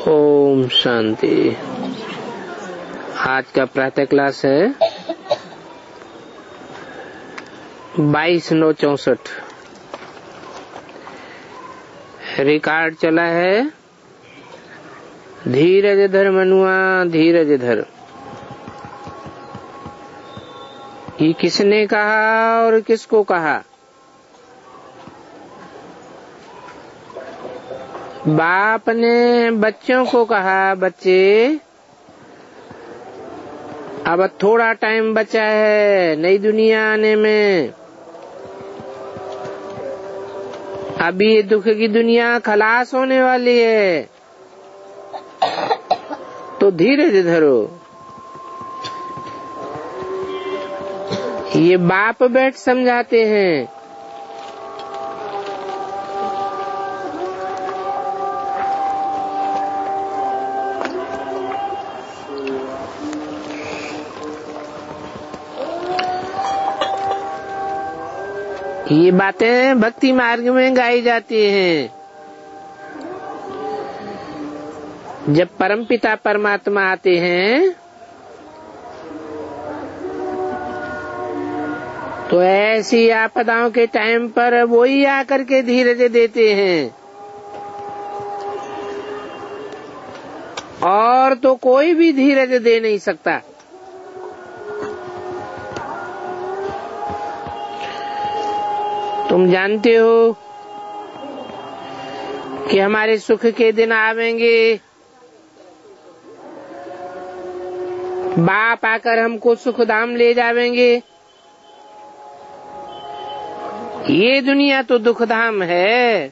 ओम शांति। आज का प्रातः क्लास है 22/9/64। रिकॉर्ड चला है धीरज धर मनुआ धीरज धर। ये किसने कहा और किसको कहा? बाप ने बच्चों को कहा, बच्चे अब थोड़ा टाइम बचा है नई दुनिया आने में। अभी ये दुख की दुनिया खलास होने वाली है, तो धीरज धरो। ये बाप बैठ समझाते हैं। ये बातें भक्ति मार्ग में गाई जाती हैं। जब परमपिता परमात्मा आते हैं तो ऐसी आपदाओं के टाइम पर वो ही आकर के धीरज देते हैं, और तो कोई भी धीरज दे नहीं सकता। तुम जानते हो कि हमारे सुख के दिन आवेंगे, बाप आकर हमको सुख धाम ले जावेंगे। ये दुनिया तो दुख धाम है,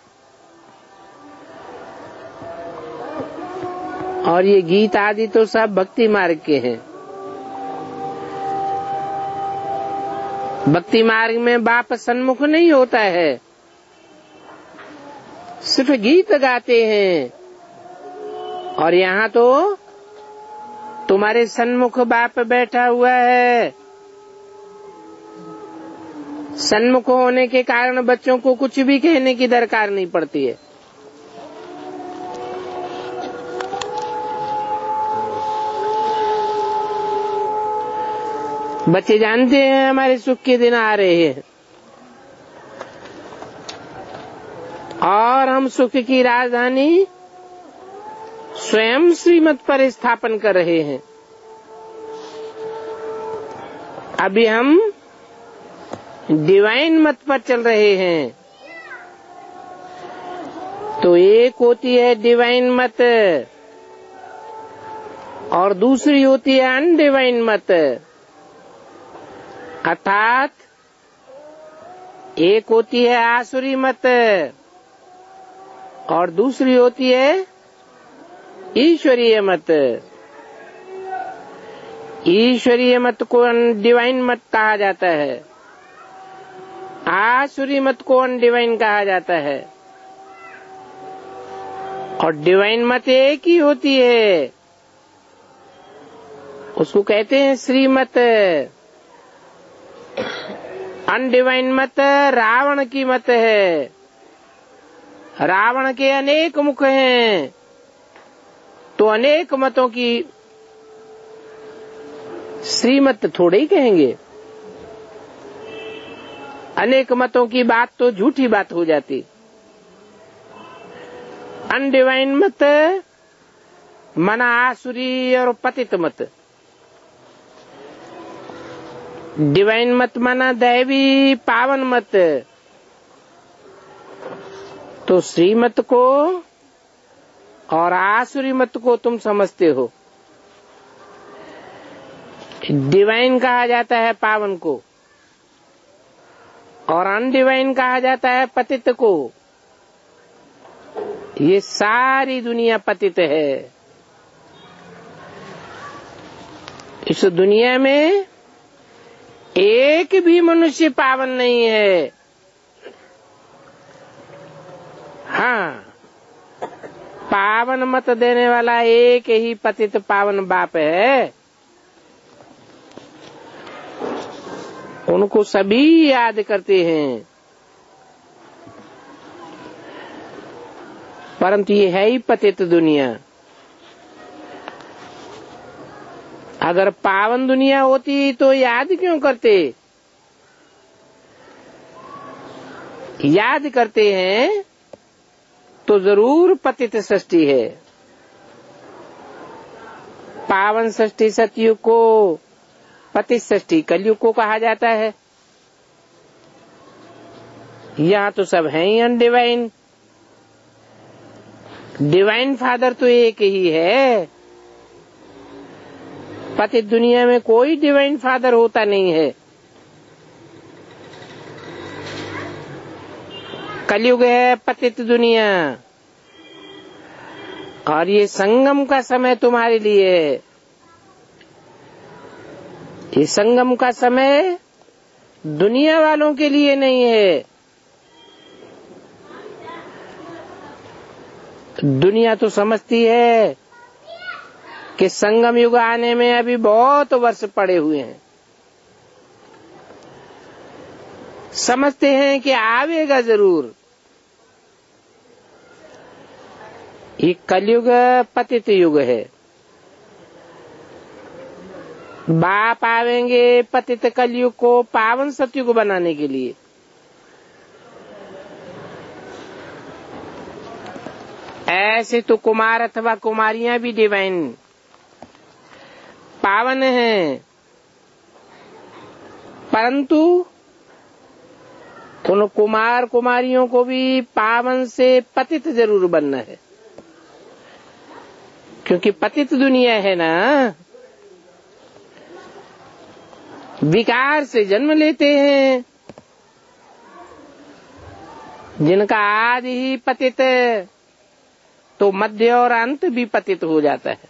और ये गीत आदि तो सब भक्ति मार्ग के हैं। भक्ति मार्ग में बाप सन्मुख नहीं होता है, सिर्फ गीत गाते हैं। और यहाँ तो तुम्हारे सन्मुख बाप बैठा हुआ है। सन्मुख होने के कारण बच्चों को कुछ भी कहने की दरकार नहीं पड़ती है। बच्चे जानते हैं हमारे सुख के दिन आ रहे हैं, और हम सुख की राजधानी स्वयं श्रीमत पर स्थापन कर रहे हैं। अभी हम डिवाइन मत पर चल रहे हैं। तो एक होती है डिवाइन मत और दूसरी होती है अनडिवाइन मत। अर्थात एक होती है आसुरी मत और दूसरी होती है ईश्वरीय मत। ईश्वरीय मत को डिवाइन मत कहा जाता है, आसुरी मत को अनडिवाइन कहा जाता है। और डिवाइन मत एक ही होती है, उसको कहते हैं श्रीमत। अनडिवाइन मत रावण की मत है। रावण के अनेक मुख हैं, तो अनेक मतों की श्रीमत थोड़े ही कहेंगे। अनेक मतों की बात तो झूठी बात हो जाती। अनडिवाइन मत मना आसुरी और पतित मत। डिवाइन मत माना दैवी पावन मत। तो श्रीमत को और आसुरी मत को तुम समझते हो। डिवाइन कहा जाता है पावन को, और अनडिवाइन कहा जाता है पतित को। ये सारी दुनिया पतित है। इस दुनिया में एक भी मनुष्य पावन नहीं है। हाँ, पावन मत देने वाला एक ही पतित पावन बाप है। उनको सभी याद करते हैं। परंतु ये है ही पतित दुनिया। अगर पावन दुनिया होती तो याद क्यों करते? याद करते हैं तो जरूर पतित सृष्टि है। पावन सृष्टि सतयुग को, पतित सृष्टि कलयुग को कहा जाता है। यहाँ तो सब हैं ही अनडिवाइन। डिवाइन फादर तो एक ही है। पतित दुनिया में कोई डिवाइन फादर होता नहीं है। कलयुग है पतित दुनिया, और ये संगम का समय तुम्हारे लिए है। ये संगम का समय दुनिया वालों के लिए नहीं है। दुनिया तो समझती है कि संगम युग आने में अभी बहुत वर्ष पड़े हुए हैं। समझते हैं कि आवेगा जरूर। ये कलयुग पतित युग है। बाप आवेंगे पतित कलयुग को पावन सतयुग बनाने के लिए। ऐसे तो कुमार अथवा कुमारियां भी डिवाइन पावन हैं, परंतु उन कुमार कुमारियों को भी पावन से पतित जरूर बनना है। क्योंकि पतित दुनिया है ना, विकार से जन्म लेते हैं। जिनका आदि ही पतित तो मध्य और अंत भी पतित हो जाता है।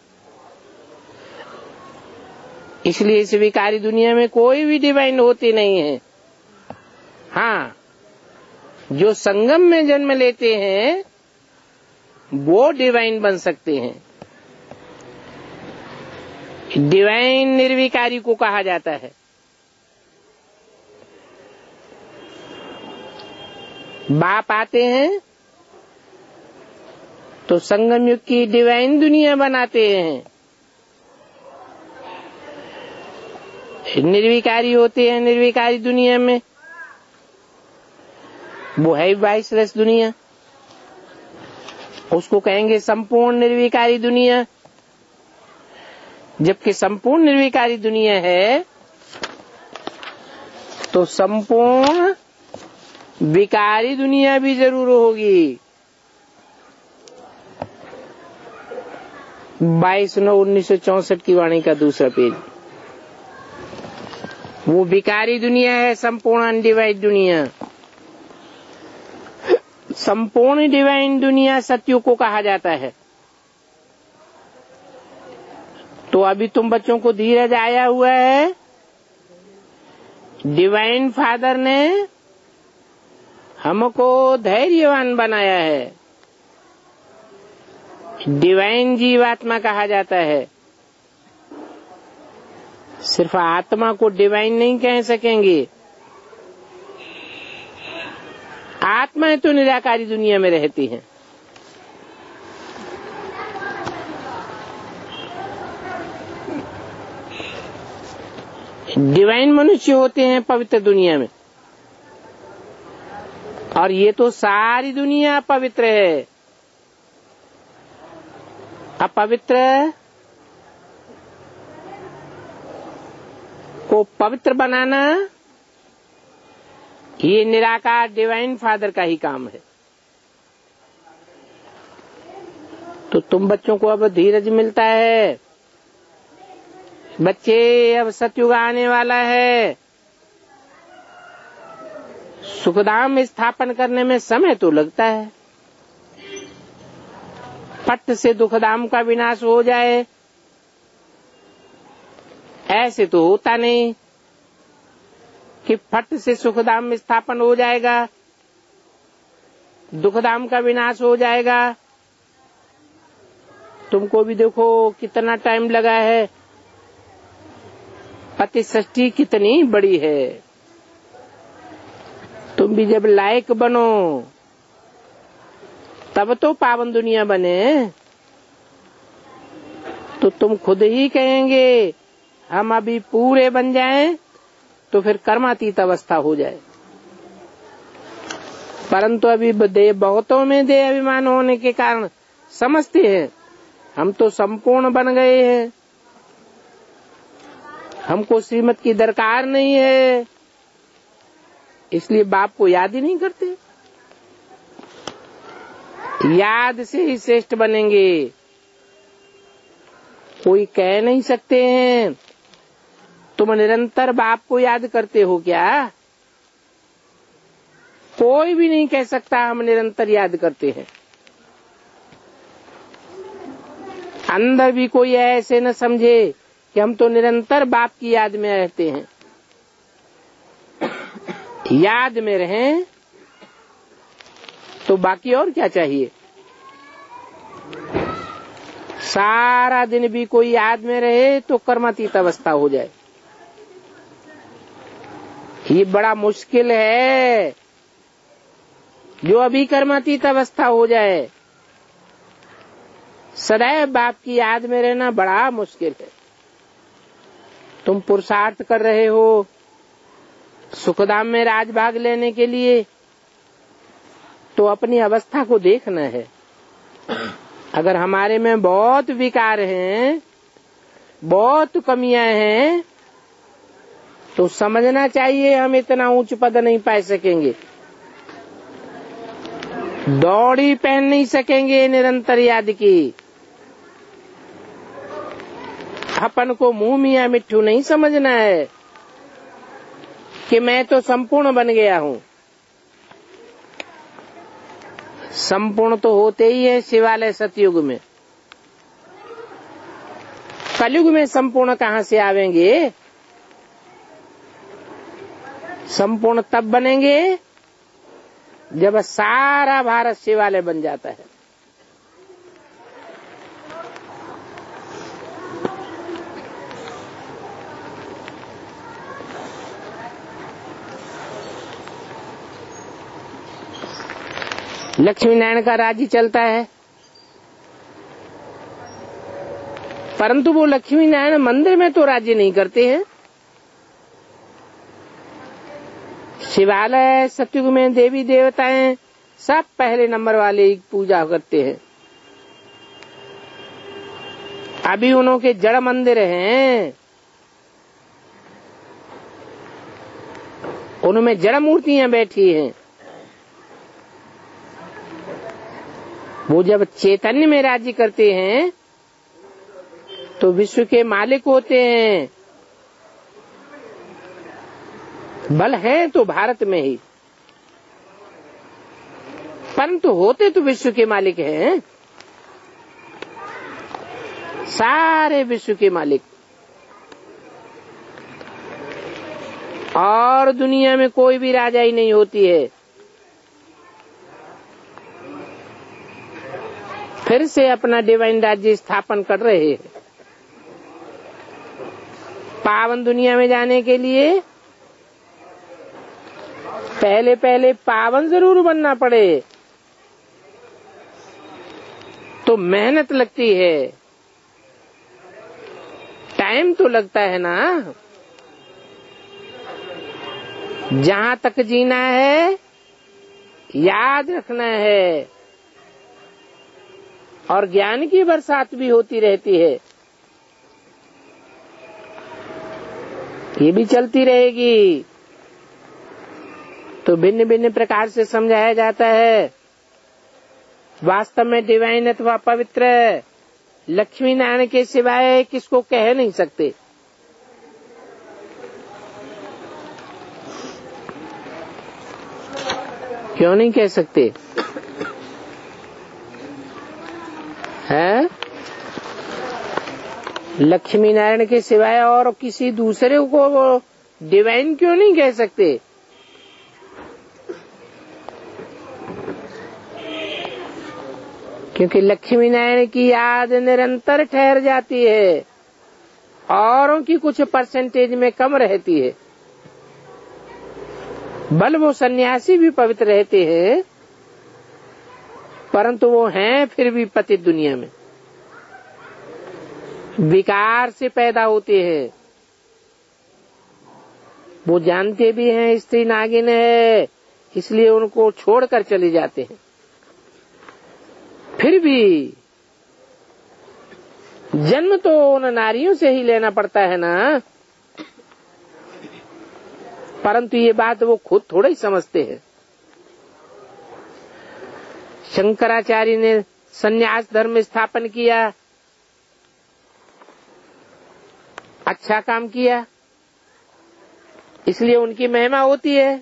इसलिए इस विकारी दुनिया में कोई भी डिवाइन होती नहीं है। हाँ, जो संगम में जन्म लेते हैं वो डिवाइन बन सकते हैं। डिवाइन निर्विकारी को कहा जाता है। बाप आते हैं तो संगम युग की डिवाइन दुनिया बनाते हैं। निर्विकारी होते हैं निर्विकारी दुनिया में, वो है वाइसलेस दुनिया। उसको कहेंगे संपूर्ण निर्विकारी दुनिया। जबकि संपूर्ण निर्विकारी दुनिया है तो संपूर्ण विकारी दुनिया भी जरूर होगी। 22/9/1964 की वाणी का दूसरा पेज। वो विकारी दुनिया है संपूर्ण अनडिवाइड दुनिया। संपूर्ण डिवाइन दुनिया सतयुग को कहा जाता है। तो अभी तुम बच्चों को धीरज आया हुआ है। डिवाइन फादर ने हमको धैर्यवान बनाया है। डिवाइन जीवात्मा कहा जाता है। सिर्फ आत्मा को डिवाइन नहीं कह सकेंगे। आत्माएं तो निराकारी दुनिया में रहती हैं। डिवाइन मनुष्य होते हैं पवित्र दुनिया में, और ये तो सारी दुनिया पवित्र है। अपवित्र को पवित्र बनाना ये निराकार डिवाइन फादर का ही काम है। तो तुम बच्चों को अब धीरज मिलता है। बच्चे, अब सतयुग आने वाला है। सुखधाम स्थापन करने में समय तो लगता है। पट से दुखधाम का विनाश हो जाए ऐसे तो होता नहीं कि फट से सुखधाम स्थापन हो जाएगा, दुखधाम का विनाश हो जाएगा। तुमको भी देखो कितना टाइम लगा है। पति सृष्टि कितनी बड़ी है। तुम भी जब लायक बनो तब तो पावन दुनिया बने। तो तुम खुद ही कहेंगे हम अभी पूरे बन जाएं तो फिर कर्मातीत अवस्था हो जाए, परंतु अभी बहुतों में देह अभिमान होने के कारण समझते हैं हम तो संपूर्ण बन गए हैं, हमको श्रीमत की दरकार नहीं है, इसलिए बाप को याद ही नहीं करते। याद से ही श्रेष्ठ बनेंगे। कोई कह नहीं सकते हैं तुम निरंतर बाप को याद करते हो क्या? कोई भी नहीं कह सकता हम निरंतर याद करते हैं। अंदर भी कोई ऐसे न समझे कि हम तो निरंतर बाप की याद में रहते हैं। याद में रहें तो बाकी और क्या चाहिए। सारा दिन भी कोई याद में रहे तो कर्मातीत अवस्था हो जाए। ये बड़ा मुश्किल है जो अभी कर्मातीत अवस्था हो जाए। सदैव बाप की याद में रहना बड़ा मुश्किल है। तुम पुरुषार्थ कर रहे हो सुखधाम में राजभाग लेने के लिए, तो अपनी अवस्था को देखना है। अगर हमारे में बहुत विकार हैं, बहुत कमियां हैं, तो समझना चाहिए हम इतना ऊंच पद नहीं पा सकेंगे, दौड़ी पहन नहीं सकेंगे निरंतर याद की। अपन को मुंह मियां मिट्ठू नहीं समझना है कि मैं तो संपूर्ण बन गया हूँ। संपूर्ण तो होते ही है शिवालय सतयुग में, कलयुग में संपूर्ण कहाँ से आवेंगे। संपूर्ण तब बनेंगे जब सारा भारत शिवालय बन जाता है। लक्ष्मी नारायण का राज्य चलता है, परंतु वो लक्ष्मी नारायण मंदिर में तो राज्य नहीं करते हैं। शिवालय सतयुग में देवी देवताएं सब पहले नंबर वाले ही पूजा करते हैं। अभी उनके जड़ मंदिर हैं, उनमें जड़ मूर्तियां बैठी हैं। वो जब चैतन्य में राज्य करते हैं तो विश्व के मालिक होते हैं। बल है तो भारत में ही, परंतु होते तो विश्व के मालिक हैं, सारे विश्व के मालिक। और दुनिया में कोई भी राजा ही नहीं होती है। फिर से अपना डिवाइन राज्य स्थापन कर रहे हैं। पावन दुनिया में जाने के लिए पहले पहले पावन जरूर बनना पड़े, तो मेहनत लगती है, टाइम तो लगता है ना। जहां तक जीना है याद रखना है, और ज्ञान की बरसात भी होती रहती है, ये भी चलती रहेगी। तो भिन्न भिन्न प्रकार से समझाया जाता है। वास्तव में डिवाइन अथवा पवित्र लक्ष्मी नारायण के सिवाय किसको कह नहीं सकते। क्यों नहीं कह सकते है? लक्ष्मी नारायण के सिवाय और किसी दूसरे को डिवाइन क्यों नहीं कह सकते? क्योंकि लक्ष्मी नारायण की याद निरंतर ठहर जाती है, औरों की कुछ परसेंटेज में कम रहती है। बल वो सन्यासी भी पवित्र रहते हैं, परंतु वो हैं फिर भी पतित दुनिया में, विकार से पैदा होते हैं। वो जानते भी हैं स्त्री नागिन है, इसलिए उनको छोड़कर चले जाते हैं। फिर भी जन्म तो उन नारियों से ही लेना पड़ता है ना, परंतु ये बात वो खुद थोड़ा ही समझते हैं। शंकराचार्य ने संन्यास धर्म स्थापन किया, अच्छा काम किया, इसलिए उनकी महिमा होती है।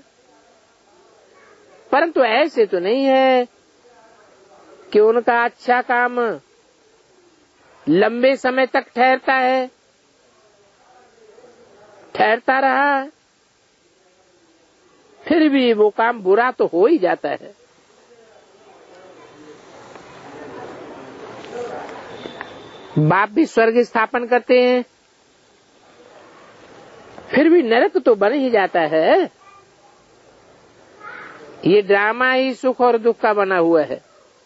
परंतु ऐसे तो नहीं है कि उनका अच्छा काम लंबे समय तक ठहरता है, ठहरता रहा, फिर भी वो काम बुरा तो हो ही जाता है। बाप भी स्वर्ग स्थापन करते हैं, फिर भी नरक तो बन ही जाता है। ये ड्रामा ही सुख और दुख का बना हुआ है।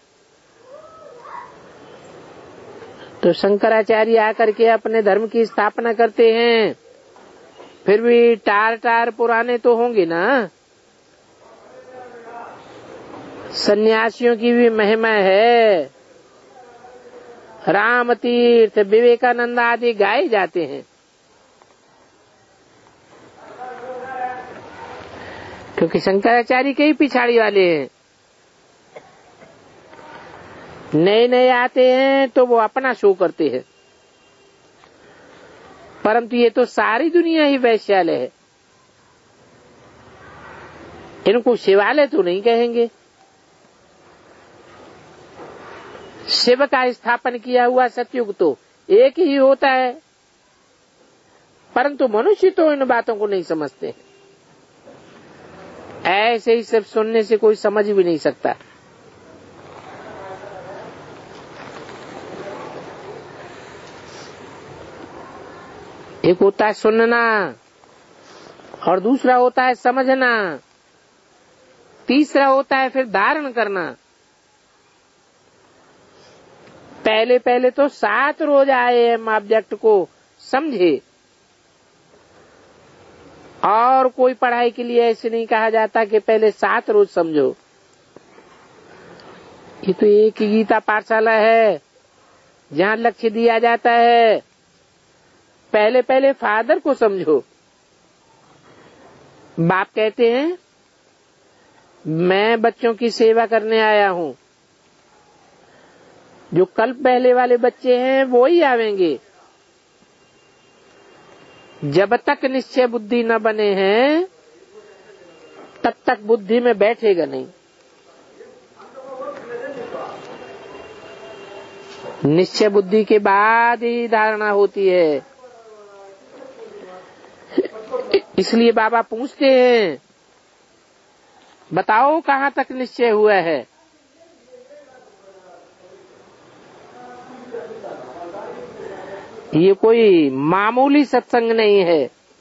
तो शंकराचार्य आकर के अपने धर्म की स्थापना करते हैं, फिर भी टार पुराने तो होंगे ना। सन्यासियों की भी महिमा है, राम तीर्थ विवेकानंद आदि गाए जाते हैं, क्योंकि शंकराचार्य के ही पिछाड़ी वाले हैं। नए नए आते हैं तो वो अपना शो करते हैं, परंतु ये तो सारी दुनिया ही वैश्यालय है। इनको शिवालय तो नहीं कहेंगे। शिव का स्थापन किया हुआ सतयुग तो एक ही होता है, परंतु मनुष्य तो इन बातों को नहीं समझते। ऐसे ही सब सुनने से कोई समझ भी नहीं सकता। एक होता है सुनना और दूसरा होता है समझना, तीसरा होता है फिर धारण करना। पहले पहले तो 7 रोज आए हम ऑब्जेक्ट को समझे, और कोई पढ़ाई के लिए ऐसे नहीं कहा जाता कि पहले 7 रोज समझो। ये तो एक ही गीता पाठशाला है जहाँ लक्ष्य दिया जाता है, पहले पहले फादर को समझो। बाप कहते हैं मैं बच्चों की सेवा करने आया हूँ, जो कल पहले वाले बच्चे हैं वो ही आवेंगे। जब तक निश्चय बुद्धि न बने हैं तब तक बुद्धि में बैठेगा नहीं। निश्चय बुद्धि के बाद ही धारणा होती है। इसलिए बाबा पूछते हैं बताओ कहाँ तक निश्चय हुआ है। ये कोई मामूली सत्संग नहीं है।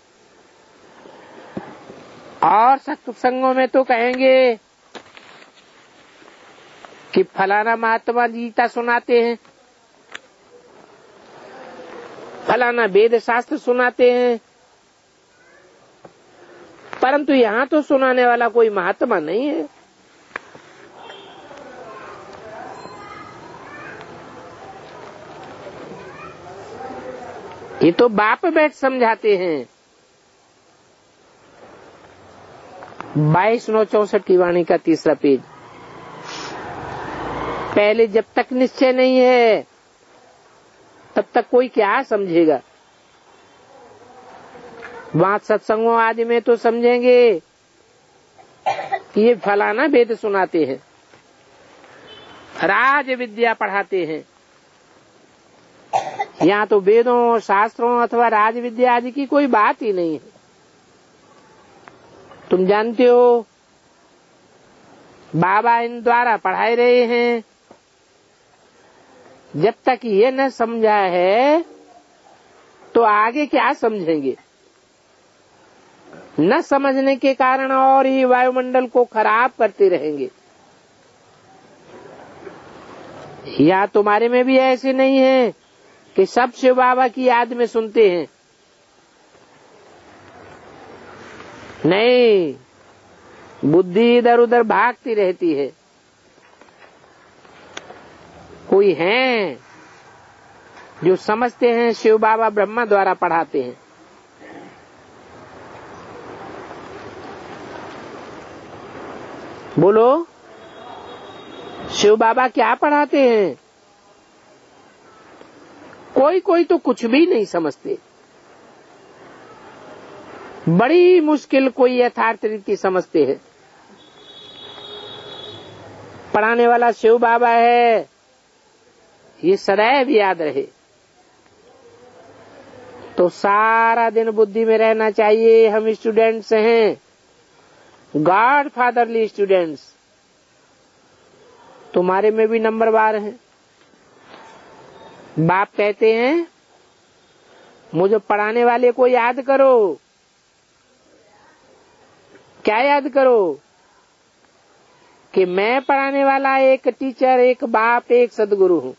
और सत्संगों में तो कहेंगे कि फलाना महात्मा गीता सुनाते हैं, फलाना वेद शास्त्र सुनाते हैं, परंतु यहाँ तो सुनाने वाला कोई महात्मा नहीं है। ये तो बाप बैठ समझाते हैं। 22/9/64 की वाणी का 3रा पेज। पहले जब तक निश्चय नहीं है तब तक कोई क्या समझेगा। वहां सत्संगों आदि में तो समझेंगे कि ये फलाना वेद सुनाते हैं, राज विद्या पढ़ाते हैं। यहाँ तो वेदों शास्त्रों अथवा राज विद्या आदि की कोई बात ही नहीं है। तुम जानते हो बाबा इन द्वारा पढ़ाए रहे हैं। जब तक ये न समझा है तो आगे क्या समझेंगे। न समझने के कारण और ही वायुमंडल को खराब करते रहेंगे। या तुम्हारे में भी ऐसे नहीं है कि सब शिव बाबा की याद में सुनते हैं? नहीं, बुद्धि इधर उधर भागती रहती है। कोई हैं जो समझते हैं शिव बाबा ब्रह्मा द्वारा पढ़ाते हैं। बोलो, शिव बाबा क्या पढ़ाते हैं? कोई कोई तो कुछ भी नहीं समझते। बड़ी मुश्किल कोई यथार्थ रीति समझते हैं। पढ़ाने वाला शिव बाबा है, ये सदैव याद रहे। तो सारा दिन बुद्धि में रहना चाहिए, हम स्टूडेंट्स हैं, गॉड फादरली स्टूडेंट्स। तुम्हारे में भी नंबरवार हैं। बाप कहते हैं मुझे पढ़ाने वाले को याद करो। क्या याद करो? कि मैं पढ़ाने वाला एक टीचर, एक बाप, एक सदगुरु हूं।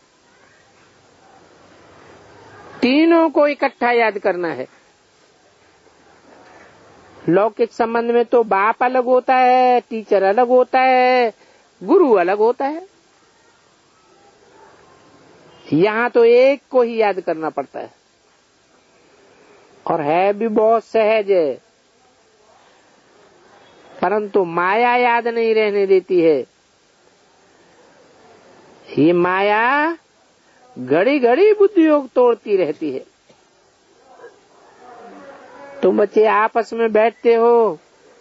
तीनों को इकट्ठा याद करना है। लौकिक संबंध में तो बाप अलग होता है, टीचर अलग होता है, गुरु अलग होता है। यहाँ तो एक को ही याद करना पड़ता है, और है भी बहुत सहज है। परंतु माया याद नहीं रहने देती है। ये माया घड़ी घड़ी बुद्धि योग तोड़ती रहती है। तुम बच्चे आपस में बैठते हो,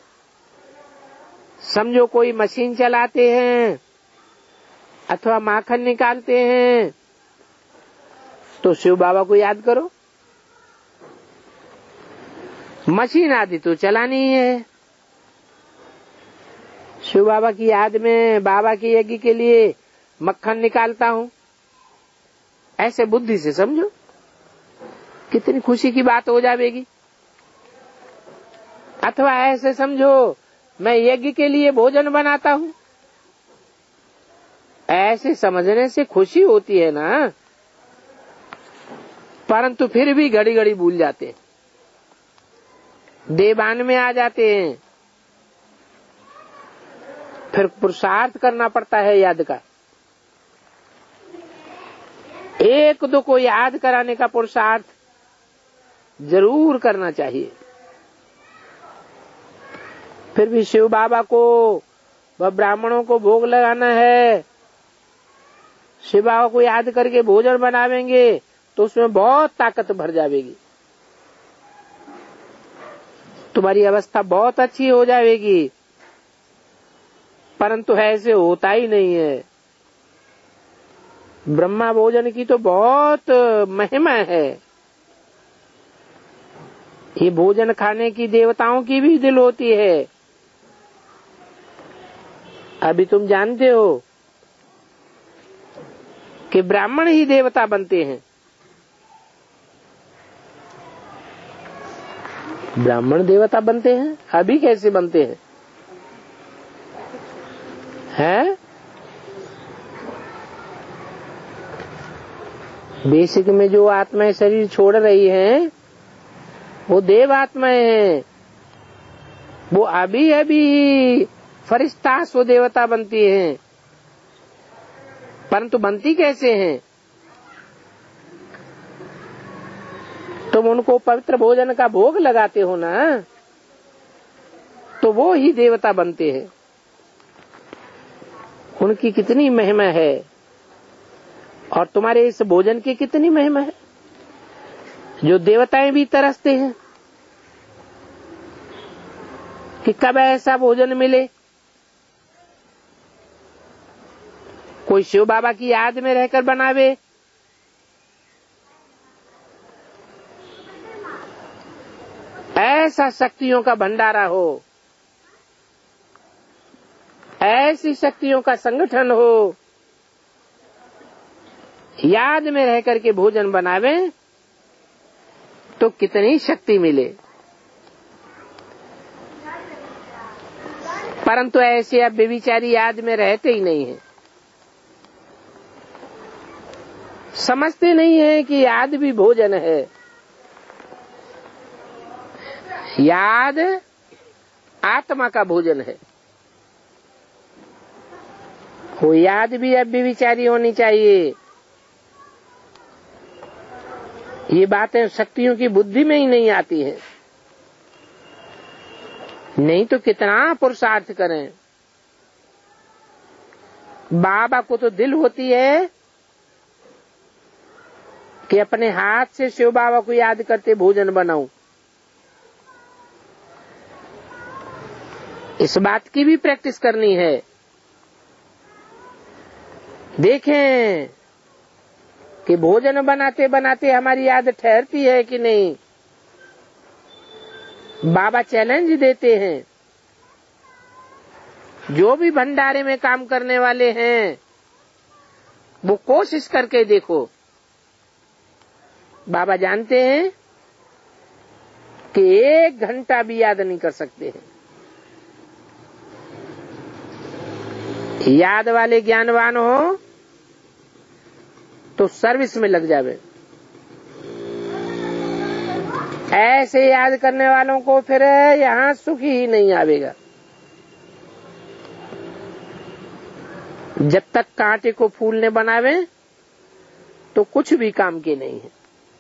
समझो कोई मशीन चलाते हैं अथवा माखन निकालते हैं, तो शिव बाबा को याद करो। मशीन आदि तो चलानी है। शिव बाबा की याद में बाबा के यज्ञ के लिए मक्खन निकालता हूं, ऐसे बुद्धि से समझो, कितनी खुशी की बात हो जाएगी। अथवा ऐसे समझो मैं यज्ञ के लिए भोजन बनाता हूं, ऐसे समझने से खुशी होती है ना। परंतु फिर भी घड़ी घड़ी भूल जाते हैं, देवान में आ जाते हैं। फिर पुरुषार्थ करना पड़ता है याद का। एक दो को याद कराने का पुरुषार्थ जरूर करना चाहिए। फिर भी शिव बाबा को व ब्राह्मणों को भोग लगाना है, शिव बाबा को याद करके भोजन बनावेंगे तो उसमें बहुत ताकत भर जाएगी। तुम्हारी अवस्था बहुत अच्छी हो जाएगी। परंतु ऐसे होता ही नहीं है। ब्रह्मा भोजन की तो बहुत महिमा है। ये भोजन खाने की देवताओं की भी दिल होती है। अभी तुम जानते हो कि ब्राह्मण ही देवता बनते हैं। ब्राह्मण देवता बनते हैं? अभी कैसे बनते हैं? हैं? बेसिक में जो आत्माएं शरीर छोड़ रही हैं, वो देव आत्माएं हैं। वो अभी अभी फरिश्ता स्व देवता बनती हैं। परंतु बनती कैसे हैं? तुम उनको पवित्र भोजन का भोग लगाते हो ना, तो वो ही देवता बनते हैं। उनकी कितनी महिमा है, और तुम्हारे इस भोजन की कितनी महिमा है, जो देवताएं भी तरसते हैं कि कब ऐसा भोजन मिले। कोई शिव बाबा की याद में रहकर बनावे, ऐसा शक्तियों का भंडारा हो, ऐसी शक्तियों का संगठन हो, याद में रह करके भोजन बनावे तो कितनी शक्ति मिले। परंतु ऐसे अब बेविचारी याद में रहते ही नहीं है। समझते नहीं है कि याद भी भोजन है। याद आत्मा का भोजन है। वो याद भी अव्यभिचारी होनी चाहिए। ये बातें शक्तियों की बुद्धि में ही नहीं आती है। नहीं तो कितना पुरुषार्थ करें। बाबा को तो दिल होती है कि अपने हाथ से शिव बाबा को याद करते भोजन बनाऊं। इस बात की भी प्रैक्टिस करनी है। देखें कि भोजन बनाते बनाते हमारी याद ठहरती है कि नहीं। बाबा चैलेंज देते हैं, जो भी भंडारे में काम करने वाले हैं वो कोशिश करके देखो। बाबा जानते हैं कि 1 घंटा भी याद नहीं कर सकते हैं। याद वाले ज्ञानवान हो तो सर्विस में लग जावे। ऐसे याद करने वालों को फिर यहाँ सुख ही नहीं आवेगा। जब तक कांटे को फूल ने बनावे तो कुछ भी काम के नहीं है।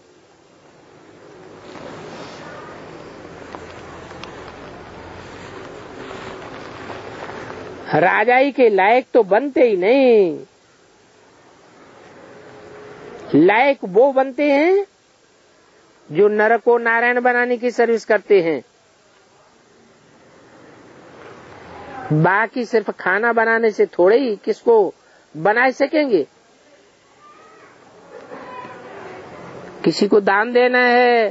राजाई के लायक तो बनते ही नहीं। लायक वो बनते हैं जो नर को नारायण बनाने की सर्विस करते हैं। बाकी सिर्फ खाना बनाने से थोड़े ही किसको बना सकेंगे। किसी को दान देना है,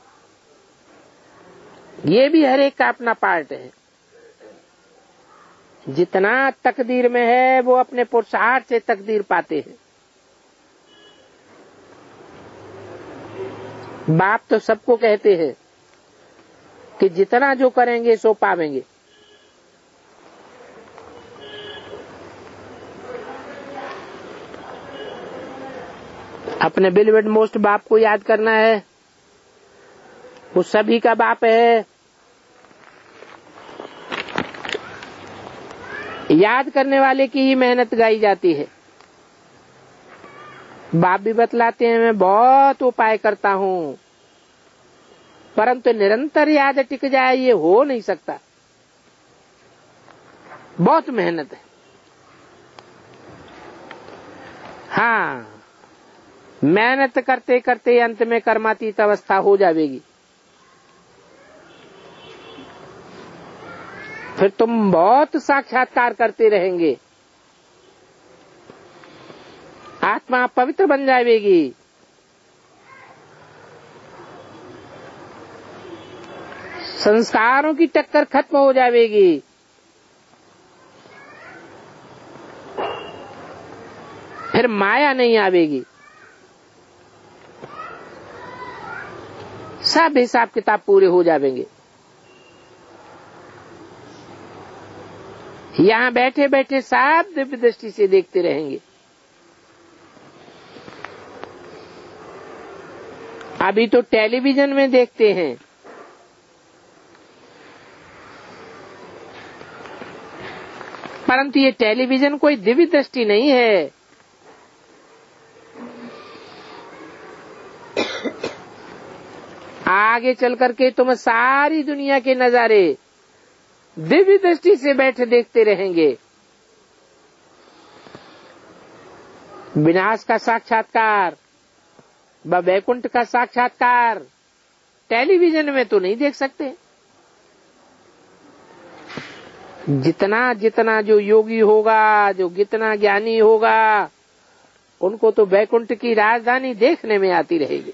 ये भी हर एक का अपना पार्ट है। जितना तकदीर में है वो अपने पुरुषार्थ से तकदीर पाते हैं। बाप तो सबको कहते हैं कि जितना जो करेंगे सो पावेंगे। अपने बिलवेड मोस्ट बाप को याद करना है। वो सभी का बाप है। याद करने वाले की ही मेहनत गाई जाती है। बाप भी बतलाते हैं, मैं बहुत उपाय करता हूँ परंतु निरंतर याद टिक जाए ये हो नहीं सकता। बहुत मेहनत है। हाँ, मेहनत करते करते अंत में कर्मातीत अवस्था हो जाएगी। फिर तुम बहुत साक्षात्कार करते रहेंगे। आत्मा पवित्र बन जाएगी। संस्कारों की टक्कर खत्म हो जाएगी। फिर माया नहीं आवेगी। सब हिसाब किताब पूरे हो जाएंगे। यहाँ बैठे बैठे सब दिव्य दृष्टि से देखते रहेंगे। अभी तो टेलीविजन में देखते हैं। परंतु ये टेलीविजन कोई दिव्य दृष्टि नहीं है। आगे चल करके तुम सारी दुनिया के नजारे दिव्य दृष्टि से बैठे देखते रहेंगे। विनाश का साक्षात्कार व वैकुंठ का साक्षात्कार टेलीविजन में तो नहीं देख सकते। जितना जितना जो योगी होगा, जो जितना ज्ञानी होगा, उनको तो वैकुंठ की राजधानी देखने में आती रहेगी।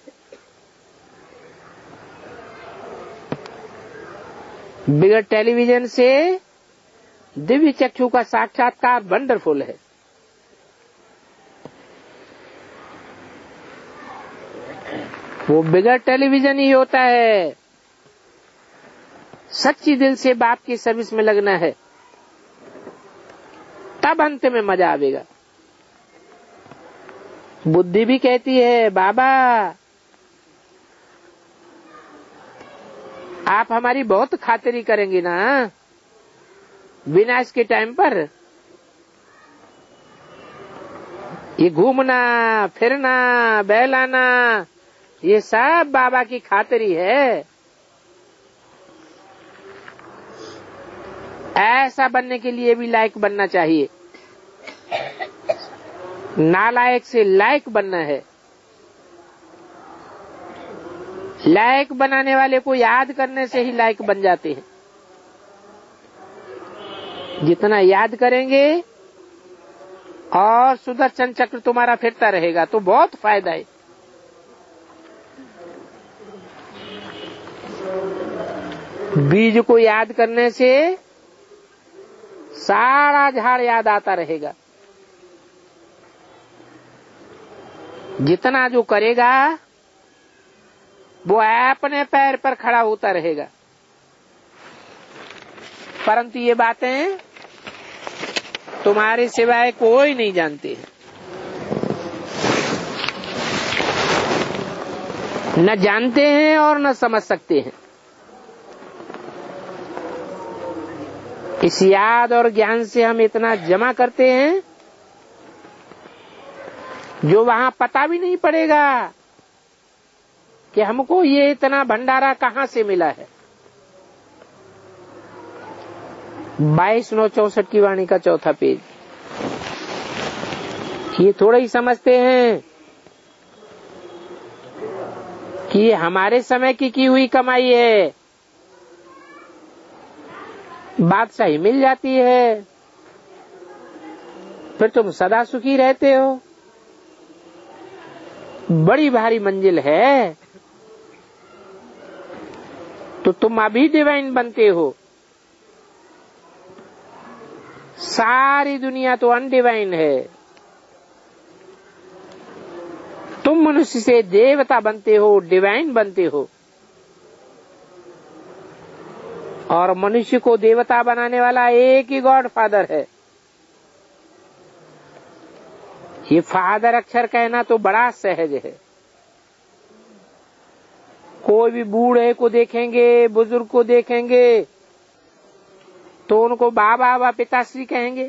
बिगड़ टेलीविजन से दिव्य चक्षु का साक्षात्कार वंडरफुल है। वो बिगड़ टेलीविजन ही होता है। सच्ची दिल से बाप की सर्विस में लगना है, तब अंत में मजा आवेगा। बुद्धि भी कहती है बाबा आप हमारी बहुत खातिरी करेंगे ना विनाश के टाइम पर। ये घूमना फिरना बहलाना ये सब बाबा की खातिरी है। ऐसा बनने के लिए भी लायक बनना चाहिए। नालायक से लायक बनना है। लायक बनाने वाले को याद करने से ही लायक बन जाते हैं। जितना याद करेंगे और सुदर्शन चक्र तुम्हारा फिरता रहेगा तो बहुत फायदा है। बीज को याद करने से सारा झाड़ याद आता रहेगा। जितना जो करेगा वो अपने पैर पर खड़ा होता रहेगा। परंतु ये बातें तुम्हारे सिवाय कोई नहीं जानते, न जानते हैं और न समझ सकते हैं। इस याद और ज्ञान से हम इतना जमा करते हैं जो वहां पता भी नहीं पड़ेगा कि हमको ये इतना भंडारा कहां से मिला है। 22/9/64 की वाणी का चौथा पेज। ये थोड़ा ही समझते हैं कि ये हमारे समय की हुई कमाई है। बादशाही मिल जाती है फिर तुम सदा सुखी रहते हो। बड़ी भारी मंजिल है तो तुम अभी डिवाइन बनते हो। सारी दुनिया तो अनडिवाइन है। तुम मनुष्य से देवता बनते हो, डिवाइन बनते हो। और मनुष्य को देवता बनाने वाला एक ही गॉड फादर है। ये फादर अक्षर कहना तो बड़ा सहज है। कोई भी बूढ़े को देखेंगे, बुजुर्ग को देखेंगे तो उनको बाबा व पिताश्री कहेंगे।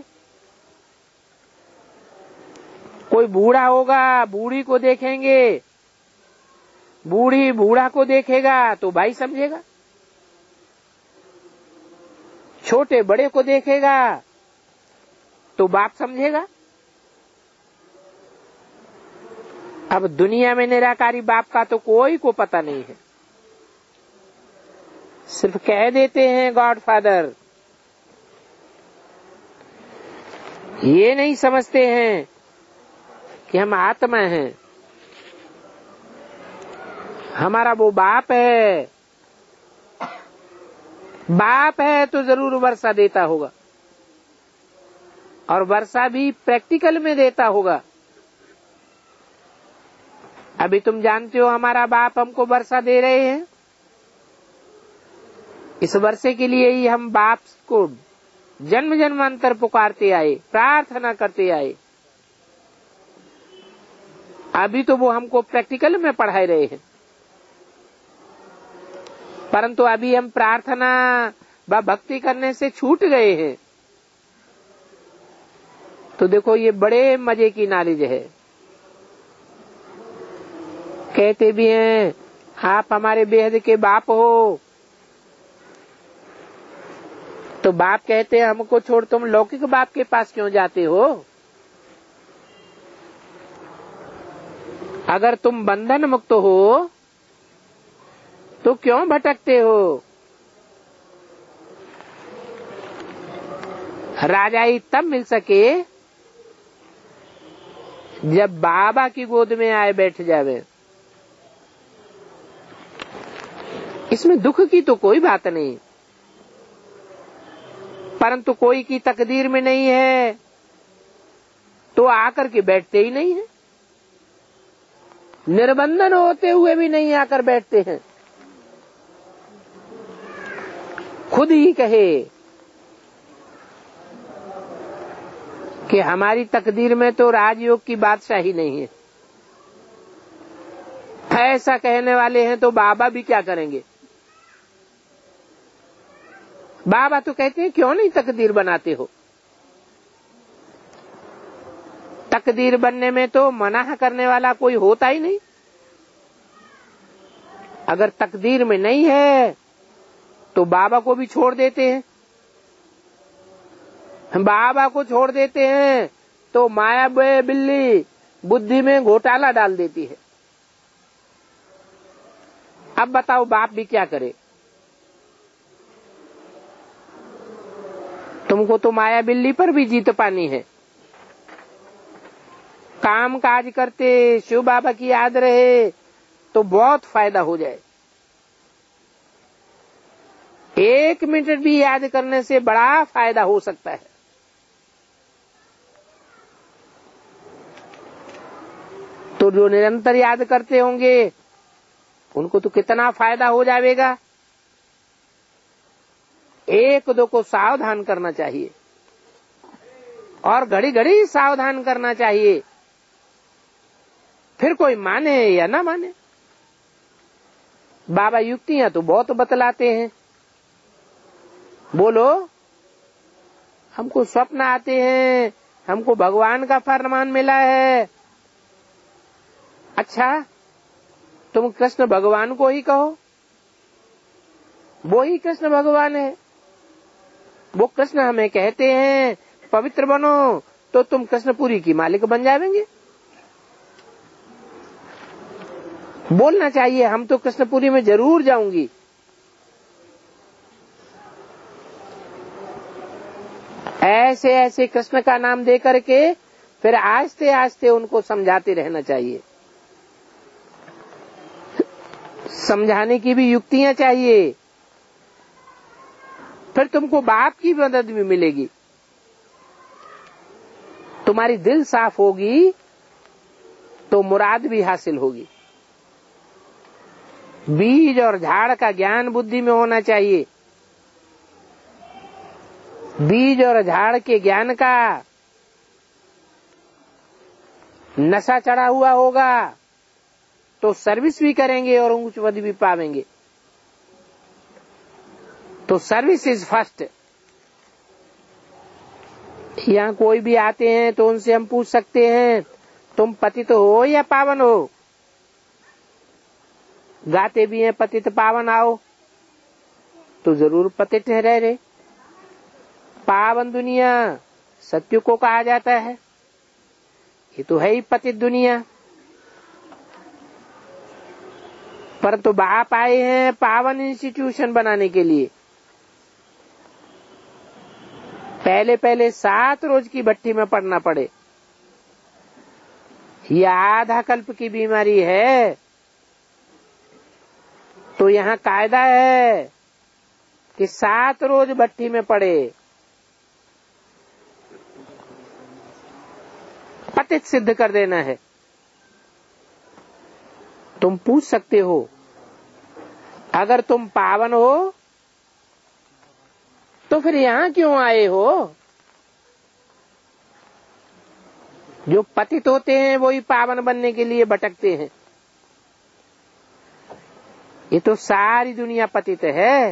कोई बूढ़ा होगा, बूढ़ी को देखेंगे, बूढ़ी बूढ़ा को देखेगा तो भाई समझेगा। छोटे बड़े को देखेगा तो बाप समझेगा। अब दुनिया में निराकारी बाप का तो कोई को पता नहीं है। सिर्फ कह देते हैं गॉड फादर। ये नहीं समझते हैं कि हम आत्मा हैं। हमारा वो बाप है। बाप है तो जरूर वर्षा देता होगा और वर्षा भी प्रैक्टिकल में देता होगा। अभी तुम जानते हो हमारा बाप हमको वर्षा दे रहे हैं। इस वर्षे के लिए ही हम बाप को जन्म जन्मांतर पुकारते आए, प्रार्थना करते आए। अभी तो वो हमको प्रैक्टिकल में पढ़ा रहे हैं। परंतु अभी हम प्रार्थना व भक्ति करने से छूट गए हैं। तो देखो ये बड़े मजे की नॉलेज है। कहते भी हैं आप हमारे बेहद के बाप हो। तो बाप कहते हैं हमको छोड़ तुम लौकिक बाप के पास क्यों जाते हो? अगर तुम बंधन मुक्त हो तो क्यों भटकते हो? राजाई तब मिल सके जब बाबा की गोद में आए बैठ जावे। इसमें दुख की तो कोई बात नहीं, परंतु कोई की तकदीर में नहीं है तो आकर के बैठते ही नहीं है। निर्बंधन होते हुए भी नहीं आकर बैठते हैं। खुद ही कहे कि हमारी तकदीर में तो राजयोग की बादशाही नहीं है। ऐसा कहने वाले हैं तो बाबा भी क्या करेंगे? बाबा तो कहते हैं क्यों नहीं तकदीर बनाते हो? तकदीर बनने में तो मना करने वाला कोई होता ही नहीं। अगर तकदीर में नहीं है तो बाबा को भी छोड़ देते हैं। बाबा को छोड़ देते हैं तो माया बिल्ली बुद्धि में घोटाला डाल देती है। अब बताओ बाप भी क्या करे? तुमको तो माया बिल्ली पर भी जीत पानी है। काम काज करते शिव बाबा की याद रहे तो बहुत फायदा हो जाए। 1 मिनट भी याद करने से बड़ा फायदा हो सकता है। तो जो निरंतर याद करते होंगे उनको तो कितना फायदा हो जाएगा। 1-2 को सावधान करना चाहिए और घड़ी घड़ी सावधान करना चाहिए। फिर कोई माने या ना माने। बाबा युक्तियां तो बहुत बतलाते हैं। बोलो, हमको स्वप्न आते हैं, हमको भगवान का फरमान मिला है। अच्छा, तुम कृष्ण भगवान को ही कहो, वो ही कृष्ण भगवान है। वो कृष्ण हमें कहते हैं पवित्र बनो, तो तुम कृष्णपुरी की मालिक बन जाएंगे। बोलना चाहिए हम तो कृष्णपुरी में जरूर जाऊंगी। ऐसे ऐसे कृष्ण का नाम दे करके फिर आस्ते आस्ते उनको समझाते रहना चाहिए। समझाने की भी युक्तियां चाहिए। फिर तुमको बाप की मदद भी मिलेगी। तुम्हारी दिल साफ होगी तो मुराद भी हासिल होगी। बीज और झाड़ का ज्ञान बुद्धि में होना चाहिए। बीज और झाड़ के ज्ञान का नशा चढ़ा हुआ होगा तो सर्विस भी करेंगे और उच्च पद भी पावेंगे। तो सर्विस इज फर्स्ट। यहाँ कोई भी आते हैं तो उनसे हम पूछ सकते हैं तुम पतित हो या पावन हो? गाते भी हैं पतित पावन आओ, तो जरूर पतित है रह रहे। पावन दुनिया सत्य को कहा जाता है, ये तो है ही पतित दुनिया। परंतु बाप आए हैं पावन इंस्टीट्यूशन बनाने के लिए। पहले पहले 7 रोज की भट्टी में पड़ना पड़े। यह आधा कल्प की बीमारी है। तो यहाँ कायदा है कि 7 रोज भट्टी में पड़े। पतित सिद्ध कर देना है। तुम पूछ सकते हो अगर तुम पावन हो तो फिर यहाँ क्यों आए हो? जो पतित होते हैं वो ही पावन बनने के लिए भटकते हैं। ये तो सारी दुनिया पतित है।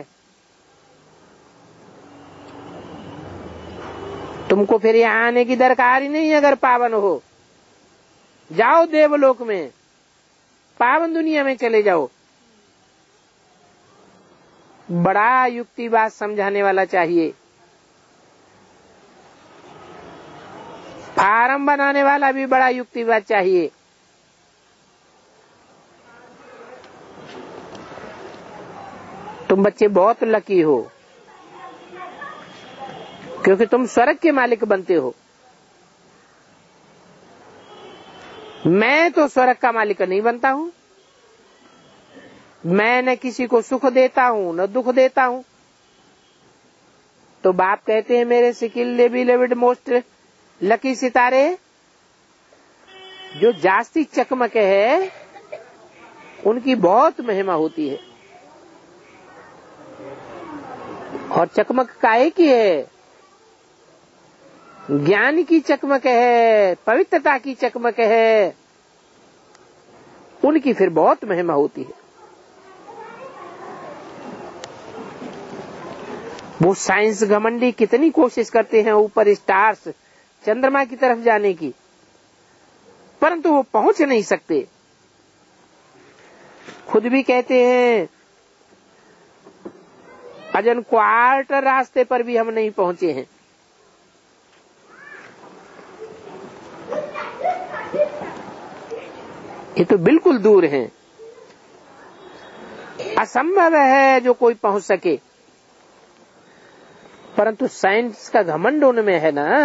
तुमको फिर यहाँ आने की दरकार ही नहीं अगर पावन हो। जाओ देवलोक में, पावन दुनिया में चले जाओ। बड़ा युक्तिवाद समझाने वाला चाहिए। फार्म बनाने वाला भी बड़ा युक्तिवाद चाहिए। तुम बच्चे बहुत लकी हो क्योंकि तुम स्वर्ग के मालिक बनते हो। मैं तो स्वर्ग का मालिक नहीं बनता हूँ। मैं न किसी को सुख देता हूँ न दुख देता हूँ। तो बाप कहते हैं मेरे सिकिल बिलीव्ड मोस्ट लकी सितारे, जो जास्ती चकमक है उनकी बहुत महिमा होती है। और चकमक काहे की है? ज्ञान की चकमक है, पवित्रता की चकमक है। उनकी फिर बहुत महिमा होती है। वो साइंस घमंडी कितनी कोशिश करते हैं ऊपर स्टार्स चंद्रमा की तरफ जाने की, परंतु वो पहुंच नहीं सकते। खुद भी कहते हैं अजन क्वार्टर रास्ते पर भी हम नहीं पहुंचे हैं। ये तो बिल्कुल दूर हैं। असंभव है जो कोई पहुंच सके, परंतु साइंस का घमंड उनमें है ना।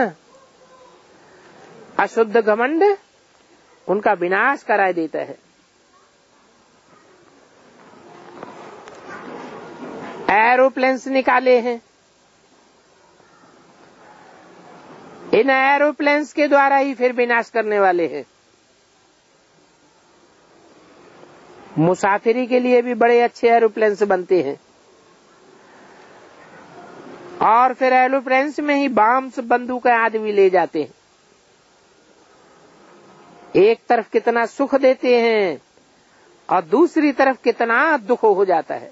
अशुद्ध घमंड उनका विनाश करा देता है। एरोप्लेन्स निकाले हैं, इन एरोप्लेन्स के द्वारा ही फिर विनाश करने वाले हैं। मुसाफिरी के लिए भी बड़े अच्छे एरोप्लेन्स बनते हैं, और फिर एरोप्लेन्स में ही बम्स बंदूकें आदि भी ले जाते हैं। एक तरफ कितना सुख देते हैं और दूसरी तरफ कितना दुख हो जाता है।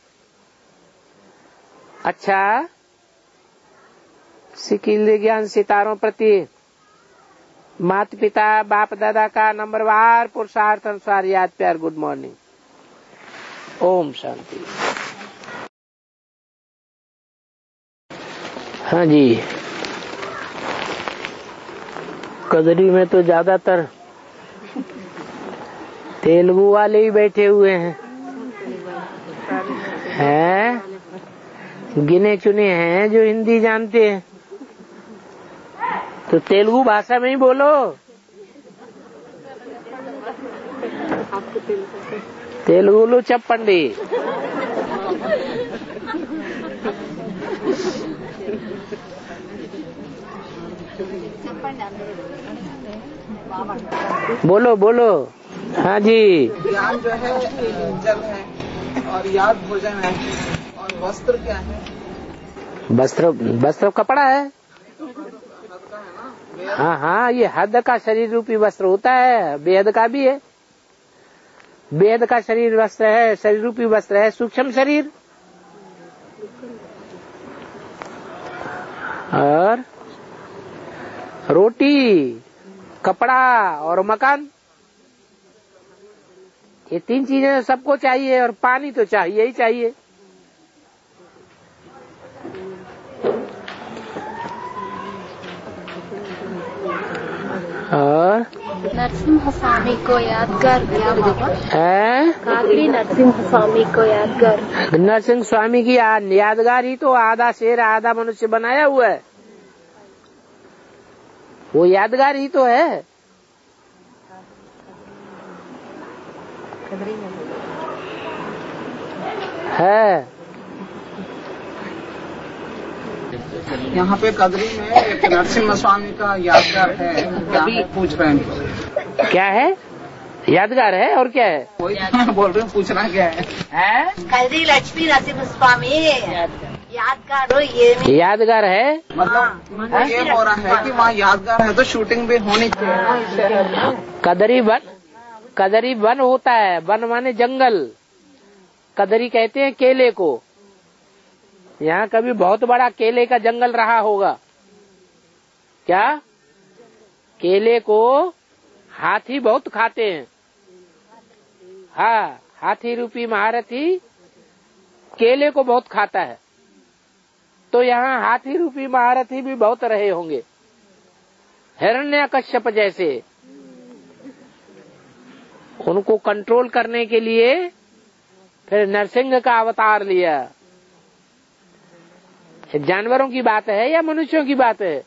अच्छा, सिकिल ज्ञान सितारों प्रति माता पिता बाप दादा का नंबरवार पुरुषार्थ अनुसार याद प्यार गुड मॉर्निंग। ओम शांति। हाँ जी, कदरी में तो ज्यादातर तेलुगु वाले ही बैठे हुए हैं, गिने चुने हैं जो हिंदी जानते हैं। तो तेलुगु भाषा में ही बोलो। तेलुगुलो चप्पंडी। बोलो बोलो। हाँ जी। ज्ञान जो है जल है और याद भोजन है, और वस्त्र क्या है? वस्त्र कपड़ा है। हाँ हाँ, ये हद का शरीर रूपी वस्त्र होता है, बेहद का भी है। बेहद का शरीर वस्त्र है, शरीर रूपी वस्त्र है सूक्ष्म शरीर। और रोटी, कपड़ा और मकान, ये तीन चीजें सबको चाहिए, और पानी तो चाहिए ही चाहिए। और नरसिंह स्वामी को याद कर कागड़ी नरसिंह स्वामी को याद कर। नरसिंह स्वामी की यादगार ही तो आधा शेर आधा मनुष्य बनाया हुआ है, वो यादगार ही तो है। यहाँ पे कदरी में एक नरसिंह स्वामी का यादगार है, क्या पूछ रहे हैं? क्या है? यादगार है और क्या है? वही बोल रहे हैं, पूछना क्या है? कदरी लक्ष्मी नरसिंह स्वामी यादगार हो, ये यादगार है। मतलब ये हो रहा है कि वहाँ यादगार है तो शूटिंग भी होनी चाहिए। कदरी वन होता है, वन माने जंगल। कदरी कहते हैं केले को। यहाँ कभी बहुत बड़ा केले का जंगल रहा होगा क्या? केले को हाथी बहुत खाते हैं। हाँ, हाथी रूपी महारथी केले को बहुत खाता है। तो यहाँ हाथी रूपी महारथी भी बहुत रहे होंगे, हिरण्यकश्यप जैसे। उनको कंट्रोल करने के लिए फिर नरसिंह का अवतार लिया। जानवरों की बात है या मनुष्यों की बात है?